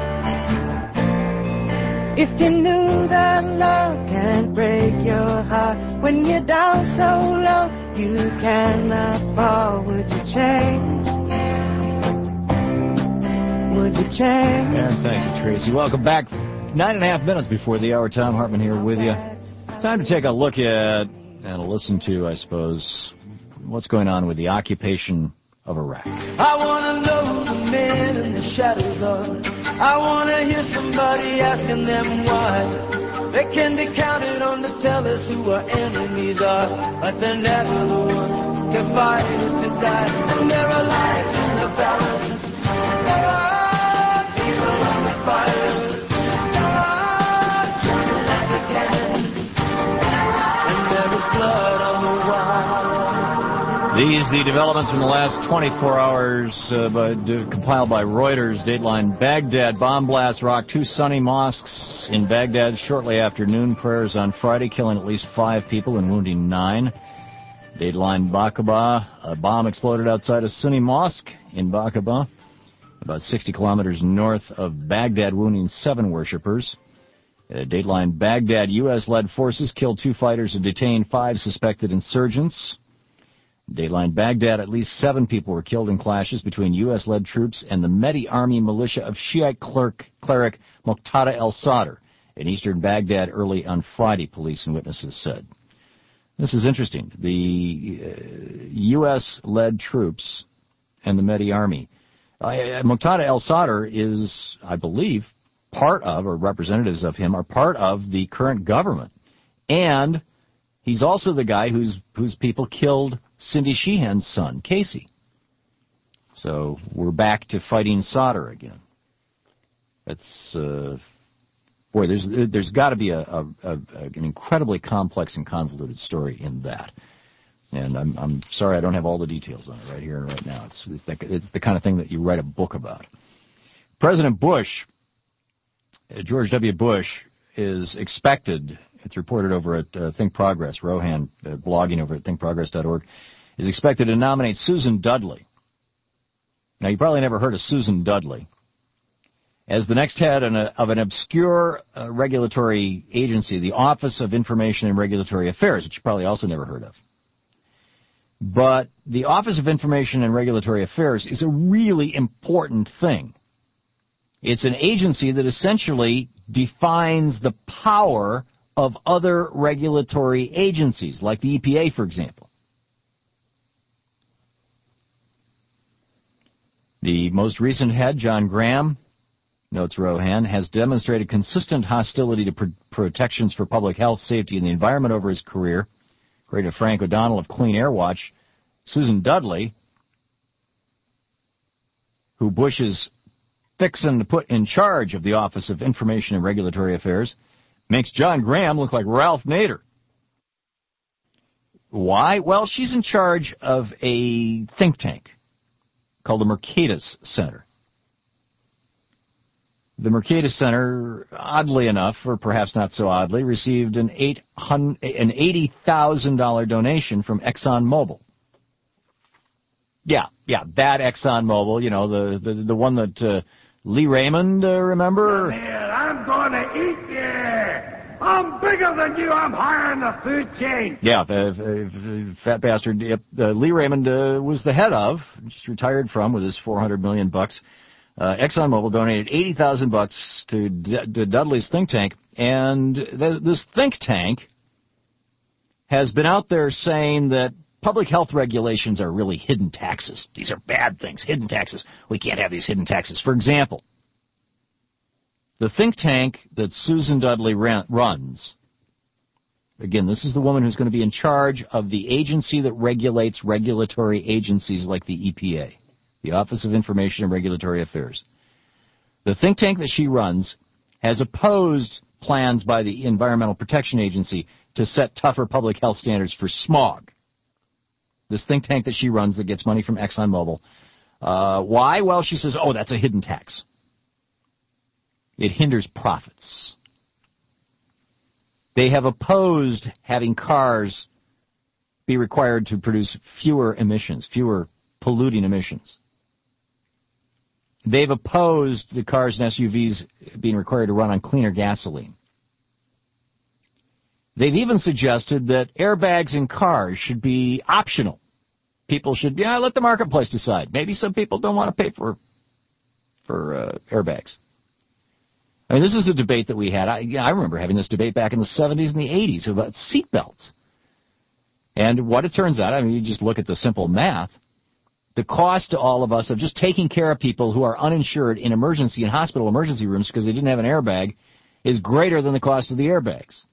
If you knew that love can break your heart, when you're down so low you cannot fall, would you change? Would you change? And thank you, Tracy. Welcome back. 9.5 minutes before the hour. Thom Hartmann here with you. Time to take a look at and listen to, I suppose, what's going on with the occupation of Iraq. I want to know who the men in the shadows are. I want to hear somebody asking them why. They can be counted on to tell us who our enemies are, but they're never the ones to fight or to die. And there are lights in the balance. There are people on the fire. There are children at the cannon. And there is blood on the wire. These the developments from the last 24 hours compiled by Reuters. Dateline: Baghdad bomb blast rocked 2 Sunni mosques in Baghdad shortly after noon prayers on Friday, killing at least 5 people and wounding 9. Dateline: Baqaba, a bomb exploded outside a Sunni mosque in Baqaba, about 60 kilometers north of Baghdad, wounding 7 worshippers. Dateline: Baghdad, U.S.-led forces killed 2 fighters and detained 5 suspected insurgents. Dateline: Baghdad, at least 7 people were killed in clashes between U.S.-led troops and the Mehdi army militia of Shiite cleric Muqtada al-Sadr in eastern Baghdad early on Friday, police and witnesses said. This is interesting. The U.S.-led troops and the Mehdi army. Muqtada al-Sadr is, I believe, part of, or representatives of him are part of the current government. And he's also the guy whose people killed Cindy Sheehan's son, Casey. So we're back to fighting Sadr again. That's, boy, there's got to be an incredibly complex and convoluted story in that. And I'm sorry I don't have all the details on it right here and right now. It's the kind of thing that you write a book about. President Bush, George W. Bush, is expected, it's reported over at Think Progress, Rohan, blogging over at thinkprogress.org, is expected to nominate Susan Dudley. Now, you probably never heard of Susan Dudley, as the next head of an obscure regulatory agency, the Office of Information and Regulatory Affairs, which you probably also never heard of. But the Office of Information and Regulatory Affairs is a really important thing. It's an agency that essentially defines the power of other regulatory agencies, like the EPA, for example. The most recent head, John Graham, notes Rohan, has demonstrated consistent hostility to protections for public health, safety, and the environment over his career. According to Frank O'Donnell of Clean Air Watch, Susan Dudley, who Bush is fixing to put in charge of the Office of Information and Regulatory Affairs, makes John Graham look like Ralph Nader. Why? Well, she's in charge of a think tank called the Mercatus Center. The Mercatus Center, oddly enough, or perhaps not so oddly, received an $80,000 donation from ExxonMobil. Yeah, that ExxonMobil, you know, the one that Lee Raymond, remember? Man, I'm going to eat you. I'm bigger than you. I'm higher in the food chain. Yeah, fat bastard. Yep, Lee Raymond was the head of, just retired from with his $400 million. ExxonMobil donated $80,000 to Dudley's think tank, and this think tank has been out there saying that public health regulations are really hidden taxes. These are bad things, hidden taxes. We can't have these hidden taxes. For example, the think tank that Susan Dudley runs Again, this is the woman who's going to be in charge of the agency that regulates regulatory agencies like the EPA, the Office of Information and Regulatory Affairs. The think tank that she runs has opposed plans by the Environmental Protection Agency to set tougher public health standards for smog. This think tank that she runs that gets money from ExxonMobil. Why? Well, she says, that's a hidden tax. It hinders profits. They have opposed having cars be required to produce fewer emissions, fewer polluting emissions. They've opposed the cars and SUVs being required to run on cleaner gasoline. They've even suggested that airbags in cars should be optional. People should let the marketplace decide. Maybe some people don't want to pay for airbags. I mean, this is a debate that we had. I remember having this debate back in the 70s and the 80s about seatbelts. And what it turns out, I mean, you just look at the simple math. The cost to all of us of just taking care of people who are uninsured in hospital emergency rooms because they didn't have an airbag is greater than the cost of the airbags.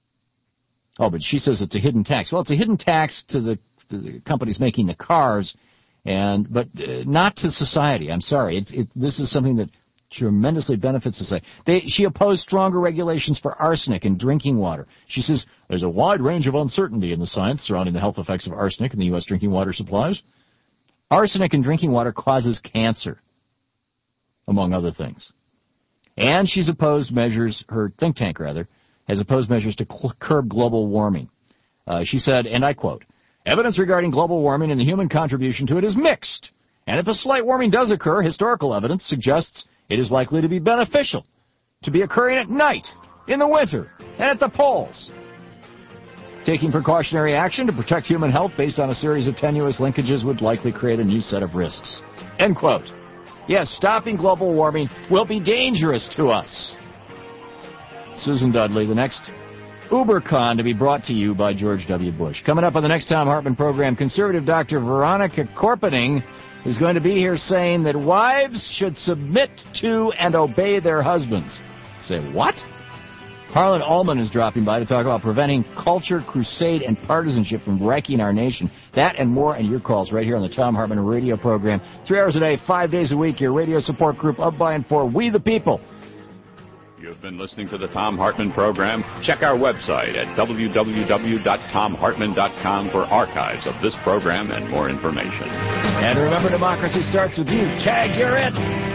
Oh, but she says it's a hidden tax. Well, it's a hidden tax to the companies making the cars, but not to society. I'm sorry. This is something that tremendously benefits society. She opposed stronger regulations for arsenic in drinking water. She says there's a wide range of uncertainty in the science surrounding the health effects of arsenic in the U.S. drinking water supplies. Arsenic in drinking water causes cancer, among other things. And she's opposed measures, her think tank rather, has opposed measures to curb global warming. She said, and I quote, "Evidence regarding global warming and the human contribution to it is mixed. And if a slight warming does occur, historical evidence suggests it is likely to be beneficial, to be occurring at night, in the winter, and at the poles. Taking precautionary action to protect human health based on a series of tenuous linkages would likely create a new set of risks." End quote. Yes, stopping global warming will be dangerous to us. Susan Dudley, the next UberCon to be brought to you by George W. Bush. Coming up on the next Thom Hartmann program, conservative Dr. Veronica Korpening is going to be here saying that wives should submit to and obey their husbands. Say, what? Harlan Ullman is dropping by to talk about preventing culture, crusade, and partisanship from wrecking our nation. That and more, and your calls right here on the Thom Hartmann radio program. 3 hours a day, 5 days a week, your radio support group of, by, and for We the People. You've been listening to the Thom Hartmann program. Check our website at www.thomhartmann.com for archives of this program and more information. And remember, democracy starts with you. Tag, you're it.